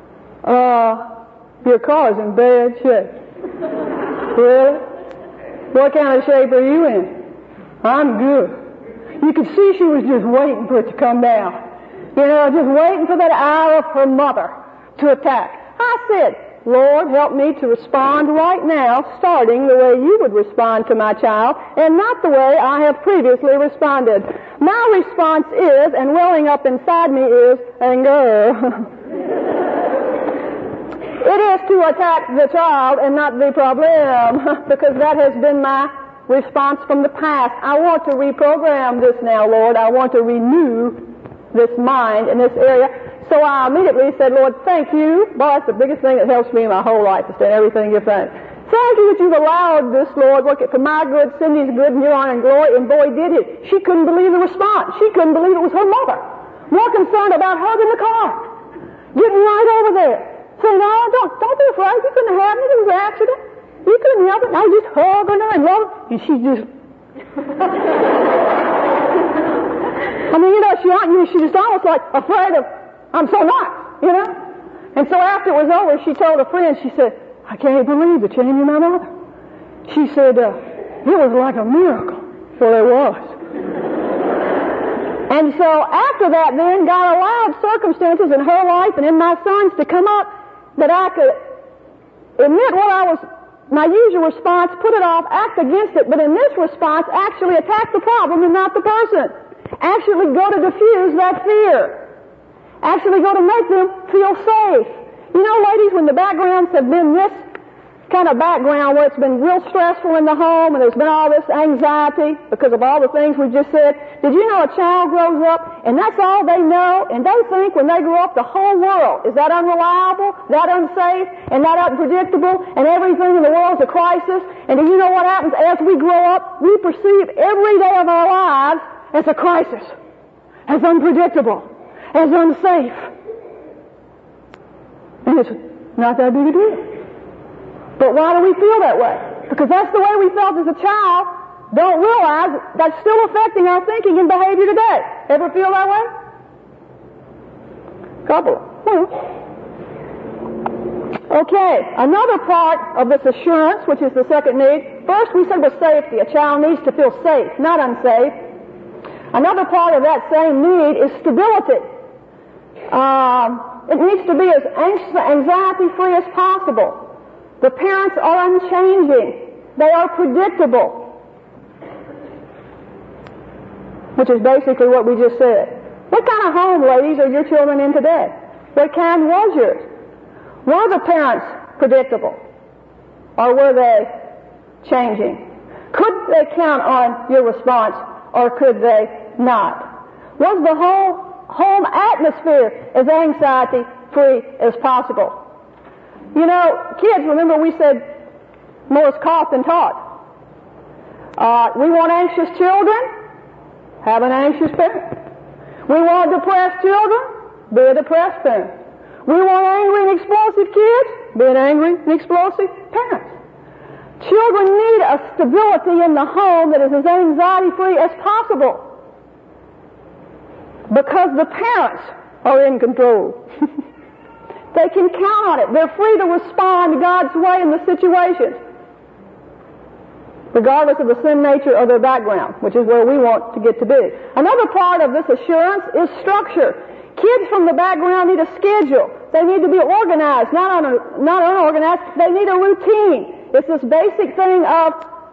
B: "Your car's in bad shape." "Really? What kind of shape are you in?" "I'm good." You could see she was just waiting for it to come down. Just waiting for that hour of her mother to attack. I said, "Lord, help me to respond right now, starting the way you would respond to my child, and not the way I have previously responded. My response is, and welling up inside me is, anger." It is to attack the child and not the problem, because that has been my response from the past. I want to reprogram this now, Lord. I want to renew this mind in this area. So I immediately said, "Lord, thank you." Boy, that's the biggest thing that helps me in my whole life, is to everything you've done. "Thank you that you've allowed this, Lord, work it for my good, Cindy's good, and your honor and glory." And boy, did it. She couldn't believe the response. She couldn't believe it was her mother. More concerned about her than the car. Getting right over there. Saying, "No, don't be afraid. You couldn't have happened. It was an accident. You couldn't help it." Now just hugging her and loving her. And she's just... she's just almost like afraid of, I'm so nice, And so after it was over, she told a friend, she said, "I can't believe the change in my mother." She said, "It was like a miracle." Well, it was. And so after that, then, God allowed circumstances in her life and in my son's to come up that I could admit my usual response, put it off, act against it, but in this response, actually attack the problem and not the person. Actually go to diffuse that fear. Actually go to make them feel safe. Ladies, when the backgrounds have been this kind of background where it's been real stressful in the home and there's been all this anxiety because of all the things we just said, did you know a child grows up and that's all they know, and they think when they grow up the whole world is that unreliable, that unsafe, and that unpredictable, and everything in the world is a crisis? And do you know what happens as we grow up? We perceive every day of our lives as a crisis, as unpredictable, as unsafe. And it's not that big a deal. But why do we feel that way? Because that's the way we felt as a child. Don't realize that's still affecting our thinking and behavior today. Ever feel that way? Couple. Okay, another part of this assurance, which is the second need. First we said was safety. A child needs to feel safe, not unsafe. Another part of that same need is stability. It needs to be as anxiety-free as possible. The parents are unchanging. They are predictable. Which is basically what we just said. What kind of home, ladies, are your children in today? What kind was yours? Were the parents predictable? Or were they changing? Could they count on your response, or could they not? Was the whole home atmosphere as anxiety-free as possible? Kids, remember we said more is taught than taught. We want anxious children, have an anxious parent. We want depressed children, be a depressed parent. We want angry and explosive kids, be an angry and explosive parent. Children need a stability in the home that is as anxiety-free as possible. Because the parents are in control. They can count on it. They're free to respond God's way in the situation, regardless of the sin nature or their background, which is where we want to get to be. Another part of this assurance is structure. Kids from the background need a schedule. They need to be organized, not unorganized. They need a routine. It's this basic thing of,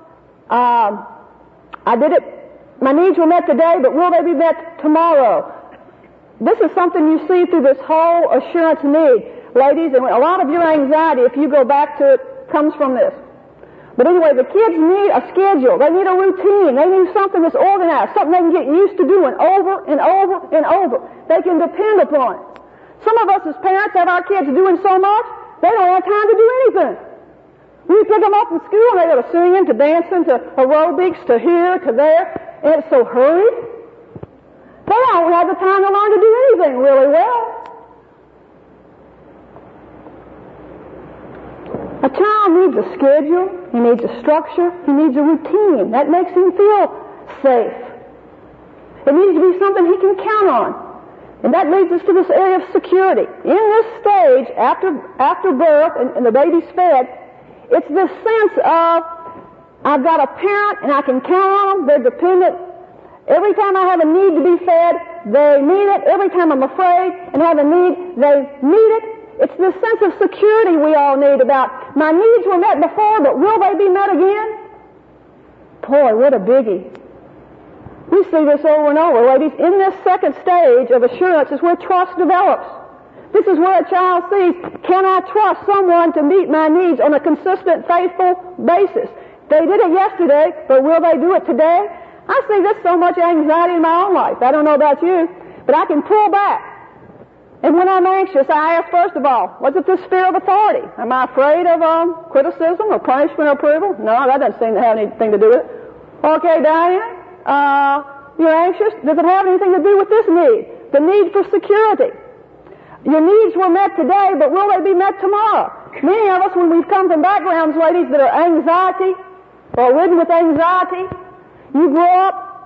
B: I did it, my needs were met today, but will they be met tomorrow? This is something you see through this whole assurance need. Ladies, and a lot of your anxiety, if you go back to it, comes from this. But anyway, the kids need a schedule. They need a routine. They need something that's organized, something they can get used to doing over and over and over. They can depend upon it. Some of us as parents have our kids doing so much, they don't have time to do anything. We pick them up from school and they go to singing, to dancing, to aerobics, to here, to there, and it's so hurried. They don't have the time to learn to do anything really well. A child needs a schedule, he needs a structure, he needs a routine. That makes him feel safe. It needs to be something he can count on. And that leads us to this area of security. In this stage, after birth and the baby's fed, it's this sense of, I've got a parent and I can count on them, they're dependent. Every time I have a need to be fed, they meet it. Every time I'm afraid and have a need, they meet it. It's this sense of security we all need about, my needs were met before, but will they be met again? Boy, what a biggie. We see this over and over, ladies. In this second stage of assurance is where trust develops. This is where a child sees, can I trust someone to meet my needs on a consistent, faithful basis? They did it yesterday, but will they do it today? I see this so much anxiety in my own life. I don't know about you, but I can pull back. And when I'm anxious, I ask first of all, what's it this fear of authority? Am I afraid of criticism or punishment or approval? No, that doesn't seem to have anything to do with it. Okay, Diane, you're anxious. Does it have anything to do with this need? The need for security. Your needs were met today, but will they be met tomorrow? Many of us, when we've come from backgrounds, ladies, that are anxiety or ridden with anxiety, you grow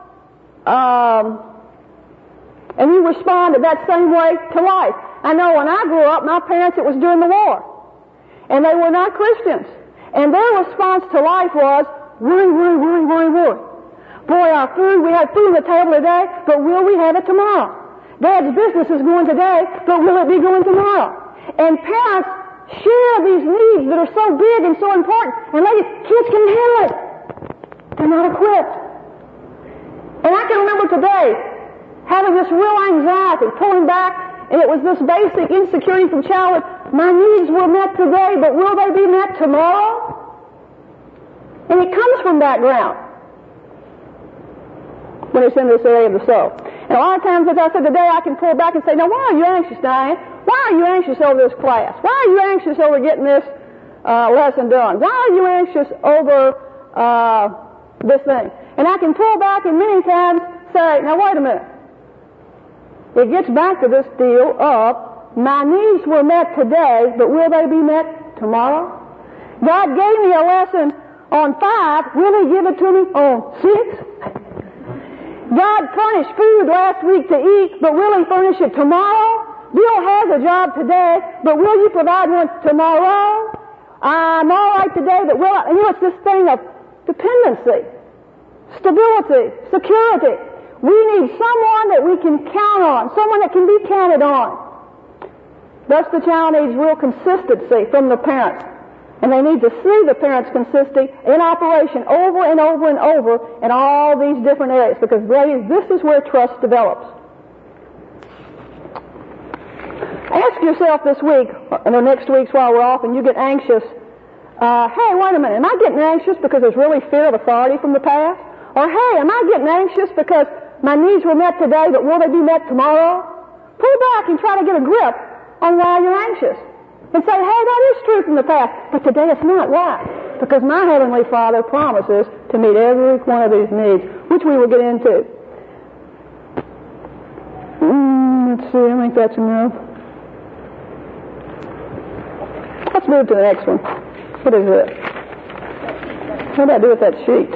B: up and you respond in that same way to life. I know when I grew up, my parents, it was during the war. And they were not Christians. And their response to life was, worry, worry, worry, worry, worry. Boy, our food, we had food on the table today, but will we have it tomorrow? Dad's business is going today, but will it be going tomorrow? And parents share these needs that are so big and so important. And ladies, kids can handle it. They're not equipped. And I can remember today having this real anxiety, pulling back, and it was this basic insecurity from childhood. My needs were met today, but will they be met tomorrow? And it comes from background when it's in this area of the soul. And a lot of times, as I said today, I can pull back and say, now why are you anxious, Diane? Why are you anxious over this class? Why are you anxious over getting this lesson done? Why are you anxious over this thing? And I can pull back and many times say, now wait a minute. It gets back to this deal of, my needs were met today, but will they be met tomorrow? God gave me a lesson on 5, will He give it to me on 6? God furnished food last week to eat, but will He furnish it tomorrow? Bill has a job today, but will you provide one tomorrow? I'm all right today, but will I? And it's this thing of dependency, stability, security. We need someone that we can count on, someone that can be counted on. Thus the child needs real consistency from the parents. And they need to see the parents' consistency in operation over and over and over in all these different areas. Because, ladies, this is where trust develops. Ask yourself this week, and the next weeks while we're off, and you get anxious, hey, wait a minute, am I getting anxious because there's really fear of authority from the past? Or, hey, am I getting anxious because my needs were met today, but will they be met tomorrow? Pull back and try to get a grip on why you're anxious. And say, hey, that is true from the past, but today it's not. Why? Because my Heavenly Father promises to meet every one of these needs, which we will get into. Let's see, I think that's enough. Let's move to the next one. What is it? What do I do with that sheet?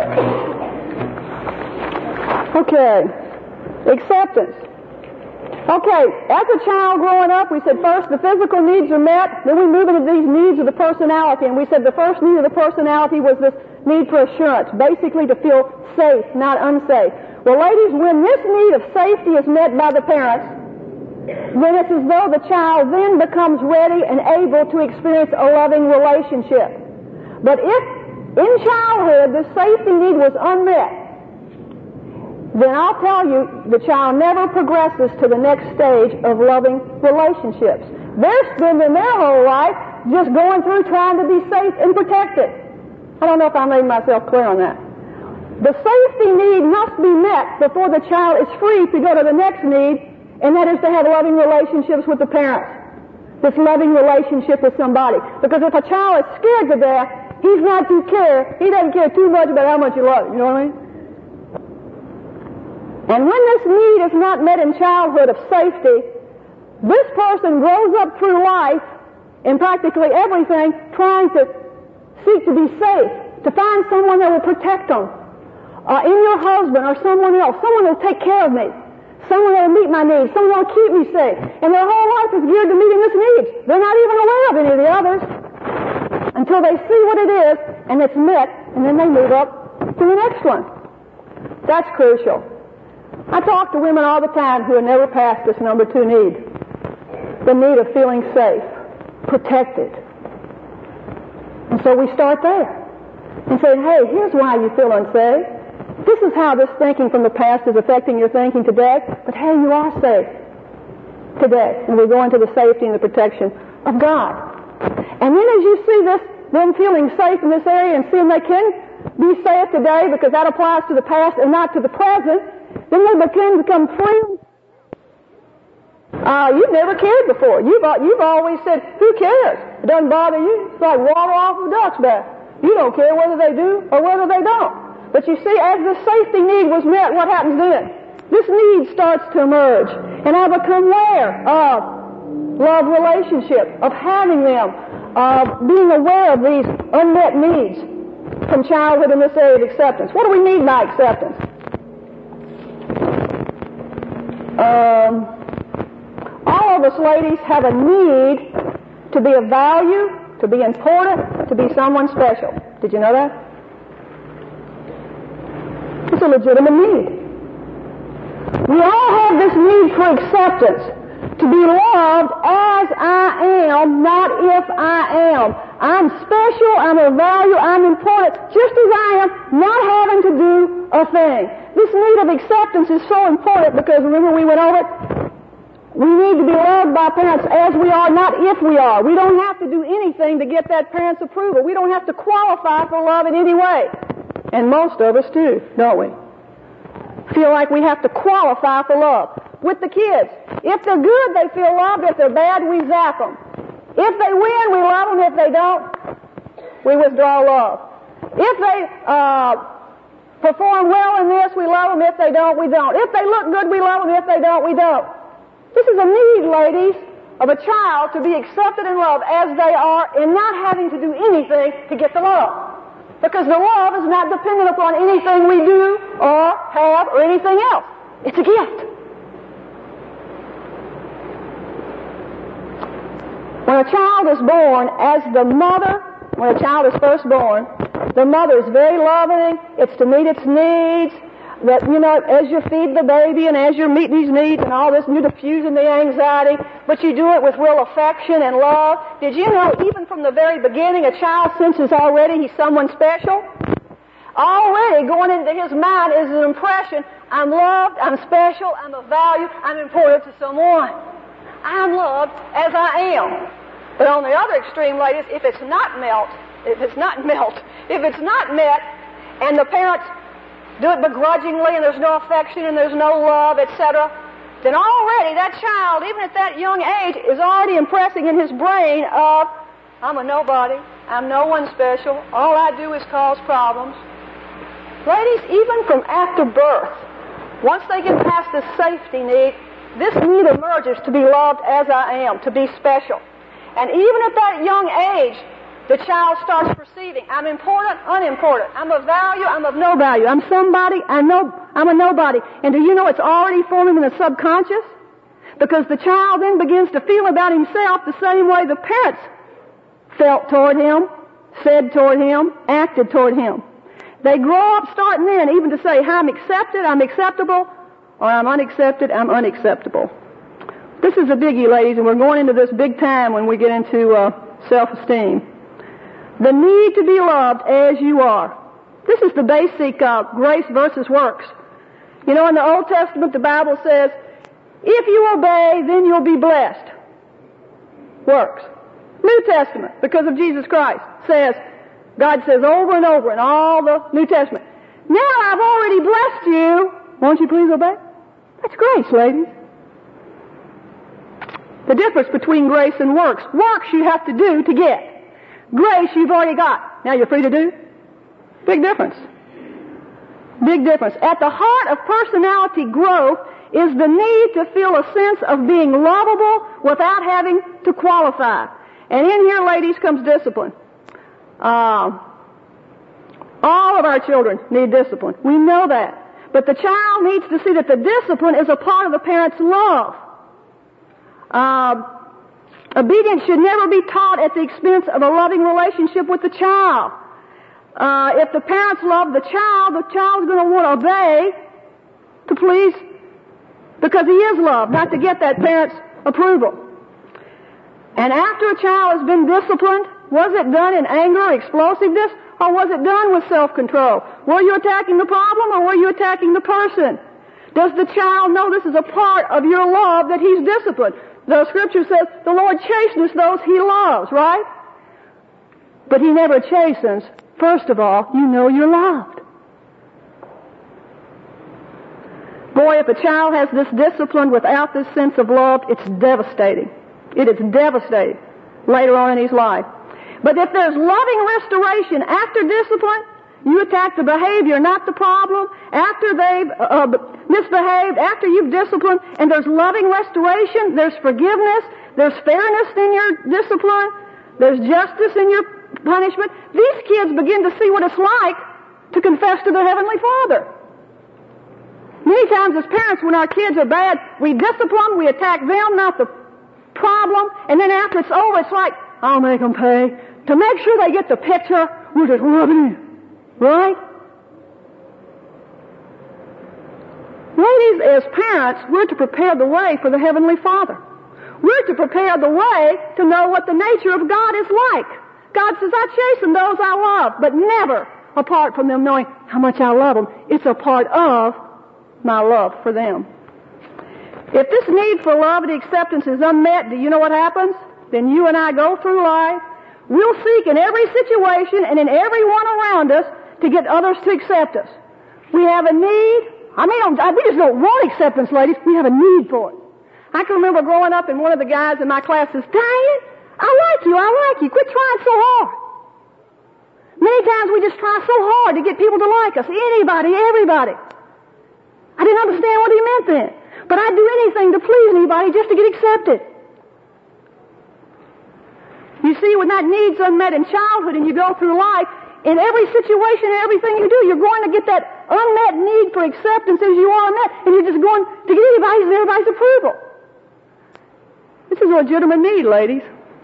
B: Okay. Acceptance. Okay, as a child growing up, we said first the physical needs are met, then we move into these needs of the personality, and we said the first need of the personality was this need for assurance, basically to feel safe, not unsafe. Well, ladies, when this need of safety is met by the parents, then it's as though the child then becomes ready and able to experience a loving relationship. But if in childhood the safety need was unmet, then I'll tell you, the child never progresses to the next stage of loving relationships. They're spending their whole life just going through trying to be safe and protected. I don't know if I made myself clear on that. The safety need must be met before the child is free to go to the next need, and that is to have loving relationships with the parents. this loving relationship with somebody. Because if a child is scared to death, he's not too care. He doesn't care too much about how much you love him. You know what I mean? And when this need is not met in childhood of safety, this person grows up through life in practically everything trying to seek to be safe, to find someone that will protect them. In your husband or someone else, someone that will take care of me, someone that will meet my needs, someone that will keep me safe. And their whole life is geared to meeting this need. They're not even aware of any of the others until they see what it is and it's met, and then they move up to the next one. That's crucial. I talk to women all the time who have never passed this number 2 need. The need of feeling safe, protected. And so we start there and say, hey, here's why you feel unsafe. This is how this thinking from the past is affecting your thinking today. But hey, you are safe today. And we go into the safety and the protection of God. And then as you see this, them feeling safe in this area and seeing they can be safe today because that applies to the past and not to the present, then they begin to become free. You've never cared before. You've always said, who cares? It doesn't bother you. It's like water off a duck's back. You don't care whether they do or whether they don't. But you see, as the safety need was met, what happens then? This need starts to emerge. And I become aware of love relationship, of having them, of being aware of these unmet needs from childhood in this area of acceptance. What do we mean by acceptance? All of us ladies have a need to be of value, to be important, to be someone special. Did you know that? It's a legitimate need. We all have this need for acceptance, to be loved as I am, not if I am. I'm special, I'm of value, I'm important, just as I am, not having to do a thing. This need of acceptance is so important because, remember we went over it? We need to be loved by parents as we are, not if we are. We don't have to do anything to get that parent's approval. We don't have to qualify for love in any way. And most of us do, don't we? Feel like we have to qualify for love. With the kids, if they're good, they feel loved. If they're bad, we zap them. If they win, we love them. If they don't, we withdraw love. If they perform well in this, we love them. If they don't, we don't. If they look good, we love them. If they don't, we don't. This is a need, ladies, of a child to be accepted and loved as they are and not having to do anything to get the love. Because the love is not dependent upon anything we do or have or anything else. It's a gift. When a child is born, as the mother, when a child is first born, the mother is very loving. It's to meet its needs. That, you know, as you feed the baby and as you're meeting these needs and all this, and you're diffusing the anxiety, but you do it with real affection and love. Did you know even from the very beginning a child senses already he's someone special? Already going into his mind is an impression, I'm loved, I'm special, I'm of value, I'm important to someone. I'm loved as I am. But on the other extreme, ladies, if it's not met, and the parents do it begrudgingly and there's no affection and there's no love, etc., then already that child, even at that young age, is already impressing in his brain of, I'm a nobody, I'm no one special, all I do is cause problems. Ladies, even from after birth, once they get past this safety need, this need emerges to be loved as I am, to be special. And even at that young age, the child starts perceiving, I'm important, unimportant. I'm of value, I'm of no value. I'm somebody, I'm a nobody. And do you know it's already forming in the subconscious? Because the child then begins to feel about himself the same way the parents felt toward him, said toward him, acted toward him. They grow up starting then even to say, I'm accepted, I'm acceptable, or I'm unaccepted, I'm unacceptable. This is a biggie, ladies, and we're going into this big time when we get into self-esteem. The need to be loved as you are. This is the basic grace versus works. You know, in the Old Testament, the Bible says, if you obey, then you'll be blessed. Works. New Testament, because of Jesus Christ, says, God says over and over in all the New Testament, now I've already blessed you. Won't you please obey? That's grace, ladies. The difference between grace and works. Works you have to do to get. Grace you've already got. Now you're free to do. Big difference. Big difference. At the heart of personality growth is the need to feel a sense of being lovable without having to qualify. And in here, ladies, comes discipline. All of our children need discipline. We know that. But the child needs to see that the discipline is a part of the parent's love. Obedience should never be taught at the expense of a loving relationship with the child. If the parents love the child's going to want to obey to please, because he is loved, not to get that parent's approval. And after a child has been disciplined, was it done in anger or explosiveness, or was it done with self-control? Were you attacking the problem, or were you attacking the person? Does the child know this is a part of your love, that he's disciplined? The Scripture says the Lord chastens those he loves, right? But he never chastens. First of all, you know you're loved. Boy, if a child has this discipline without this sense of love, it's devastating. It is devastating later on in his life. But if there's loving restoration after discipline, you attack the behavior, not the problem. After they've misbehaved, after you've disciplined, and there's loving restoration, there's forgiveness, there's fairness in your discipline, there's justice in your punishment, these kids begin to see what it's like to confess to their Heavenly Father. Many times as parents, when our kids are bad, we discipline, we attack them, not the problem, and then after it's over, it's like, I'll make them pay. To make sure they get the picture, we're just rubbing it. Right? Ladies, as parents, we're to prepare the way for the Heavenly Father. We're to prepare the way to know what the nature of God is like. God says, I chasten those I love, but never apart from them knowing how much I love them. It's a part of my love for them. If this need for love and acceptance is unmet, do you know what happens? Then you and I go through life. We'll seek in every situation and in everyone around us to get others to accept us. We have a need. We just don't want acceptance, ladies. We have a need for it. I can remember growing up and one of the guys in my class says, Diane, I like you. Quit trying so hard. Many times we just try so hard to get people to like us. Anybody, everybody. I didn't understand what he meant then. But I'd do anything to please anybody just to get accepted. You see, when that need's unmet in childhood and you go through life, in every situation and everything you do, you're going to get that unmet need for acceptance as you are met, and you're just going to get everybody's approval. This is a legitimate need, ladies.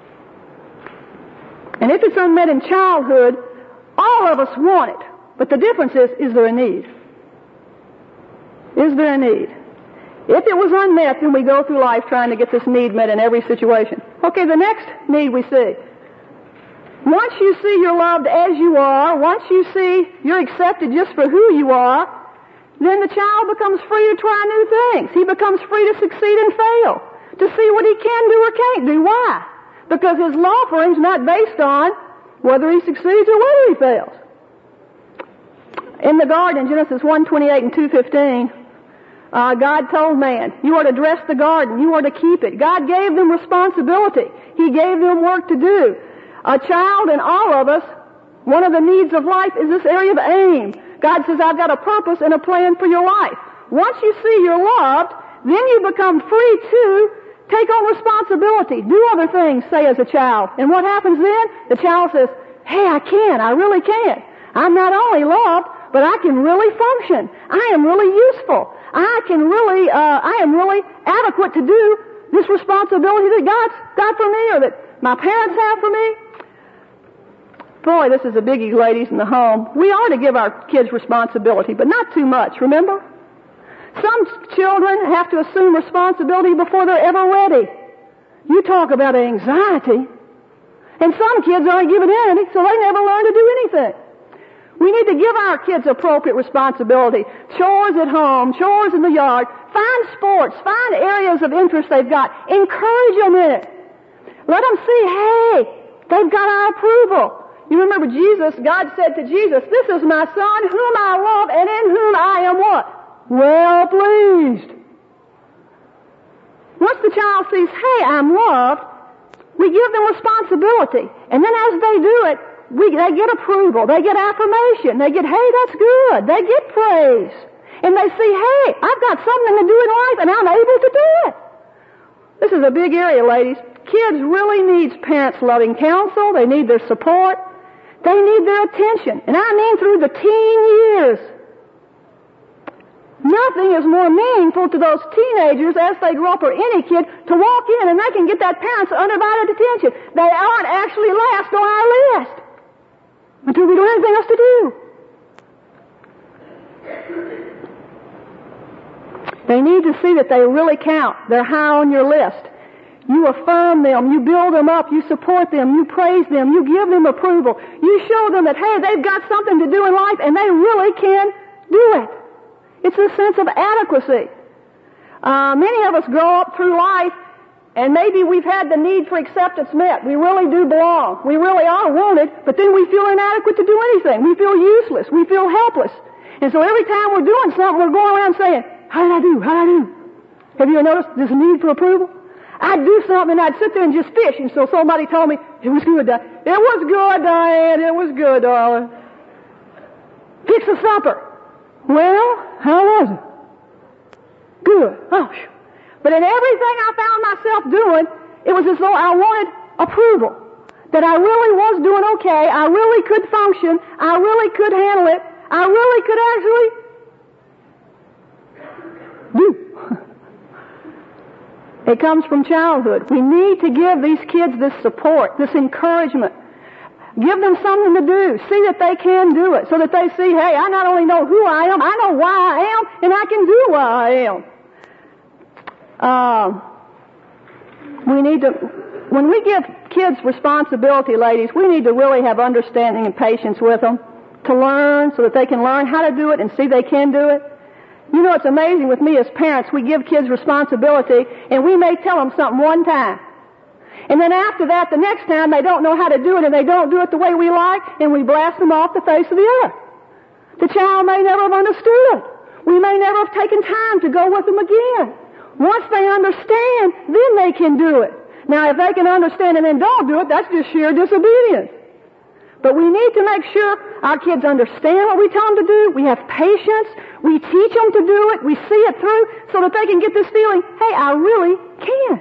B: And if it's unmet in childhood, all of us want it. But the difference is there a need? Is there a need? If it was unmet, then we go through life trying to get this need met in every situation. Okay, the next need we see. Once you see you're loved as you are, once you see you're accepted just for who you are, then the child becomes free to try new things. He becomes free to succeed and fail, to see what he can do or can't do. Why? Because his love for him's not based on whether he succeeds or whether he fails. In the garden, Genesis 1:28 and 2:15, God told man, you are to dress the garden, you are to keep it. God gave them responsibility. He gave them work to do. A child and all of us, one of the needs of life is this area of aim. God says, I've got a purpose and a plan for your life. Once you see you're loved, then you become free to take on responsibility, do other things, say, as a child. And what happens then? The child says, hey, I really can. I'm not only loved, but I can really function. I am really useful. I am really adequate to do this responsibility that God's got for me or that my parents have for me. Boy, this is a biggie, ladies, in the home. We are to give our kids responsibility, but not too much, remember? Some children have to assume responsibility before they're ever ready. You talk about anxiety. And some kids aren't given any, so they never learn to do anything. We need to give our kids appropriate responsibility. Chores at home, chores in the yard. Find sports, find areas of interest they've got. Encourage them in it. Let them see, hey, they've got our approval. You remember Jesus, God said to Jesus, this is my son whom I love and in whom I am what? Well pleased. Once the child sees, hey, I'm loved, we give them responsibility. And then as they do it, they get approval. They get affirmation. They get, hey, that's good. They get praise. And they see, hey, I've got something to do in life and I'm able to do it. This is a big area, ladies. Kids really need parents' loving counsel. They need their support. They need their attention. And I mean through the teen years. Nothing is more meaningful to those teenagers as they grow up, or any kid, to walk in and they can get that parent's undivided attention. They aren't actually last on our list until we do anything else to do. They need to see that they really count. They're high on your list. You affirm them, you build them up, you support them, you praise them, you give them approval. You show them that, hey, they've got something to do in life and they really can do it. It's a sense of adequacy. Many of us grow up through life and maybe we've had the need for acceptance met. We really do belong. We really are wanted, but then we feel inadequate to do anything. We feel useless. We feel helpless. And so every time we're doing something, we're going around saying, how did I do? How did I do? Have you ever noticed there's a need for approval? I'd do something and I'd sit there and just fish until somebody told me, it was good, Diane. It was good, Diane. It was good, darling. Fix the supper. Well, how was it? Good. Oh, but in everything I found myself doing, it was as though I wanted approval. That I really was doing okay. I really could function. I really could handle it. I really could actually do. It comes from childhood. We need to give these kids this support, this encouragement. Give them something to do. See that they can do it so that they see, hey, I not only know who I am, I know why I am, and I can do why I am. We need to, when we give kids responsibility, ladies, we need to really have understanding and patience with them to learn so that they can learn how to do it and see they can do it. You know, it's amazing with me as parents, we give kids responsibility and we may tell them something one time. And then after that, the next time they don't know how to do it and they don't do it the way we like, and we blast them off the face of the earth. The child may never have understood. We may never have taken time to go with them again. Once they understand, then they can do it. Now, if they can understand and then don't do it, that's just sheer disobedience. But we need to make sure our kids understand what we tell them to do. We have patience. We teach them to do it. We see it through so that they can get this feeling, hey, I really can.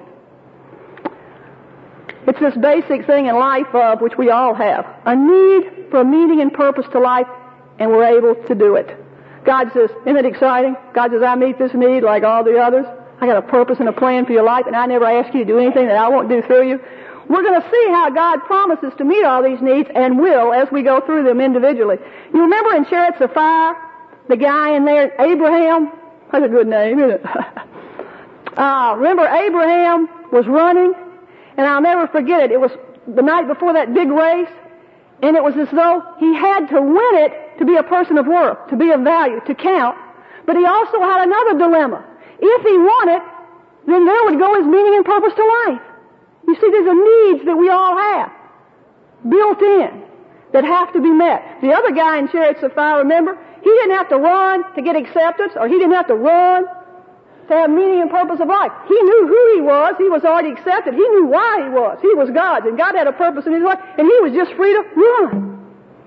B: It's this basic thing in life of which we all have. A need for a meaning and purpose to life, and we're able to do it. God says, isn't it exciting? God says, I meet this need like all the others. I got a purpose and a plan for your life, and I never ask you to do anything that I won't do through you. We're going to see how God promises to meet all these needs, and will, as we go through them individually. You remember in Chariots of Fire, the guy in there, Abraham? That's a good name, isn't it? Remember Abraham was running, and I'll never forget it. It was the night before that big race, and it was as though he had to win it to be a person of worth, to be of value, to count. But he also had another dilemma. If he won it, then there would go his meaning and purpose to life. You see, there's a needs that we all have, built in, that have to be met. The other guy in Chariots of Fire, remember, he didn't have to run to get acceptance, or he didn't have to run to have meaning and purpose of life. He knew who he was. He was already accepted. He knew why he was. He was God's, and God had a purpose in his life, and he was just free to run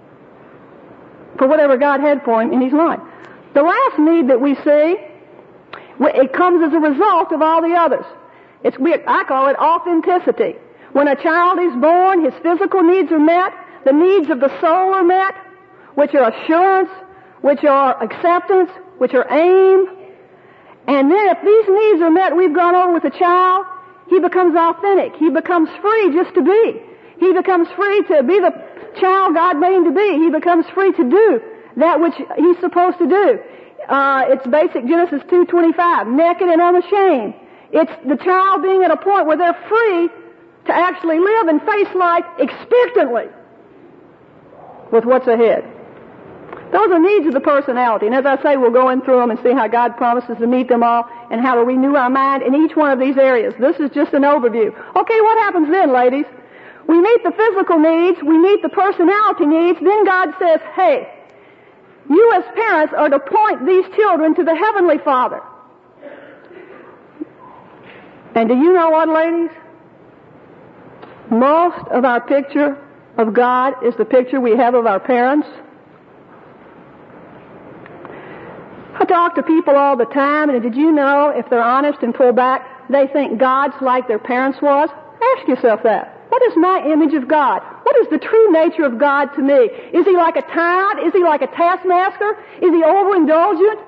B: for whatever God had for him in his life. The last need that we see, it comes as a result of all the others. I call it authenticity. When a child is born, his physical needs are met, the needs of the soul are met, which are assurance, which are acceptance, which are aim. And then if these needs are met, we've gone over with the child, he becomes authentic. He becomes free just to be. He becomes free to be the child God made him to be. He becomes free to do that which he's supposed to do. It's basic Genesis 2:25, naked and unashamed. It's the child being at a point where they're free to actually live and face life expectantly with what's ahead. Those are needs of the personality. And as I say, we'll go in through them and see how God promises to meet them all and how to renew our mind in each one of these areas. This is just an overview. Okay, what happens then, ladies? We meet the physical needs, we meet the personality needs, then God says, hey, you as parents are to point these children to the Heavenly Father. And do you know what, ladies? Most of our picture of God is the picture we have of our parents. I talk to people all the time, and did you know, if they're honest and pull back, they think God's like their parents was? Ask yourself that. What is my image of God? What is the true nature of God to me? Is He like a tyrant? Is He like a taskmaster? Is He overindulgent?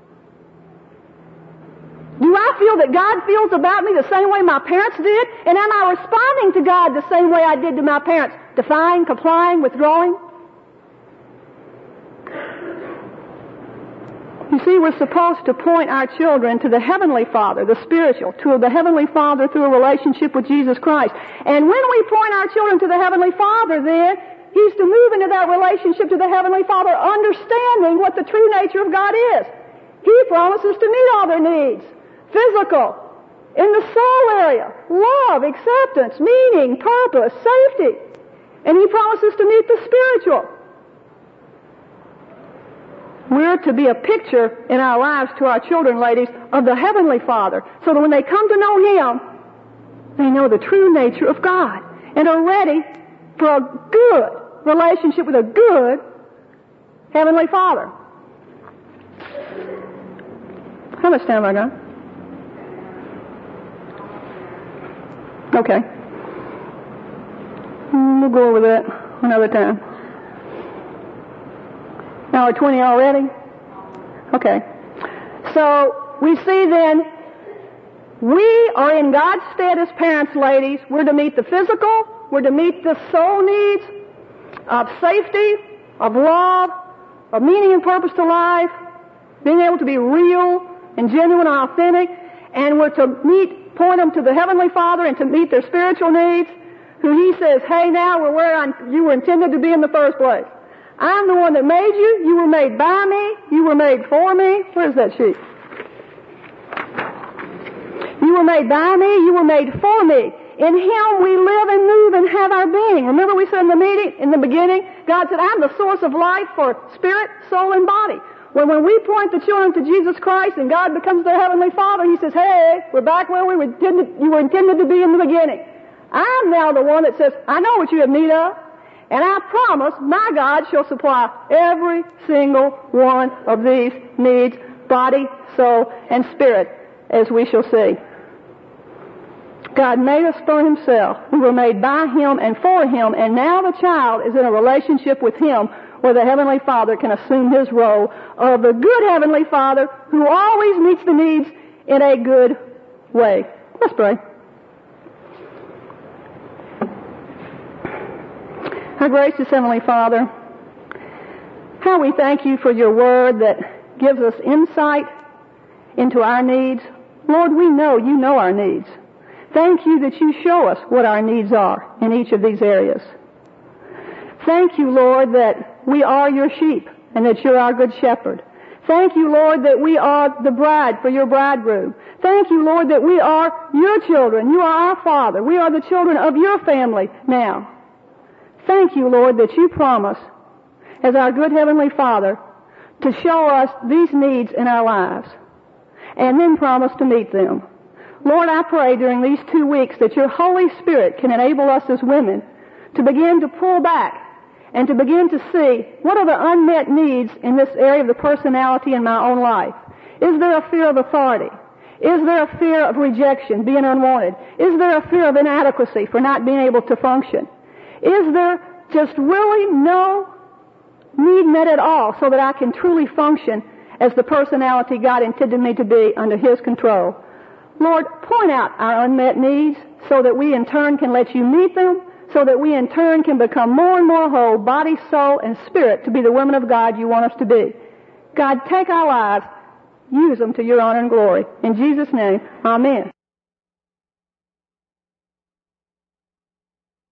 B: Do I feel that God feels about me the same way my parents did? And am I responding to God the same way I did to my parents? Defying, complying, withdrawing? You see, we're supposed to point our children to the Heavenly Father, the spiritual, to the Heavenly Father through a relationship with Jesus Christ. And when we point our children to the Heavenly Father, then, He's to move into that relationship to the Heavenly Father, understanding what the true nature of God is. He promises to meet all their needs. Physical, in the soul area, love, acceptance, meaning, purpose, safety. And He promises to meet the spiritual. We're to be a picture in our lives to our children, ladies, of the Heavenly Father, so that when they come to know Him, they know the true nature of God and are ready for a good relationship with a good Heavenly Father. How much time have I got? Okay. We'll go over that another time. Hour 20 already? Okay. So, we see then, we are in God's stead as parents, ladies. We're to meet the physical, we're to meet the soul needs of safety, of love, of meaning and purpose to life, being able to be real and genuine and authentic, and we're to point them to the Heavenly Father and to meet their spiritual needs, who He says, hey, now we're where you were intended to be in the first place. I'm the one that made you. You were made by me. You were made for me. Where's that sheet? You were made by me. You were made for me. In Him we live and move and have our being. Remember we said in the beginning, God said, I'm the source of life for spirit, soul, and body. When we point the children to Jesus Christ and God becomes their Heavenly Father, He says, hey, we're back where you were intended to be in the beginning. I'm now the one that says, I know what you have need of. And I promise my God shall supply every single one of these needs, body, soul, and spirit, as we shall see. God made us for Himself. We were made by Him and for Him, and now the child is in a relationship with Him where the Heavenly Father can assume His role of the good Heavenly Father who always meets the needs in a good way. Let's pray. Our gracious Heavenly Father, how we thank You for Your Word that gives us insight into our needs. Lord, we know You know our needs. Thank You that You show us what our needs are in each of these areas. Thank You, Lord, that we are Your sheep and that You're our good shepherd. Thank You, Lord, that we are the bride for Your bridegroom. Thank You, Lord, that we are Your children. You are our Father. We are the children of Your family now. Thank You, Lord, that You promise, as our good Heavenly Father, to show us these needs in our lives, and then promise to meet them. Lord, I pray during these 2 weeks that Your Holy Spirit can enable us as women to begin to pull back and to begin to see what are the unmet needs in this area of the personality in my own life. Is there a fear of authority? Is there a fear of rejection, being unwanted? Is there a fear of inadequacy for not being able to function? Is there just really no need met at all so that I can truly function as the personality God intended me to be under His control? Lord, point out our unmet needs so that we in turn can let You meet them, so that we in turn can become more and more whole, body, soul, and spirit, to be the women of God You want us to be. God, take our lives, use them to Your honor and glory. In Jesus' name, amen.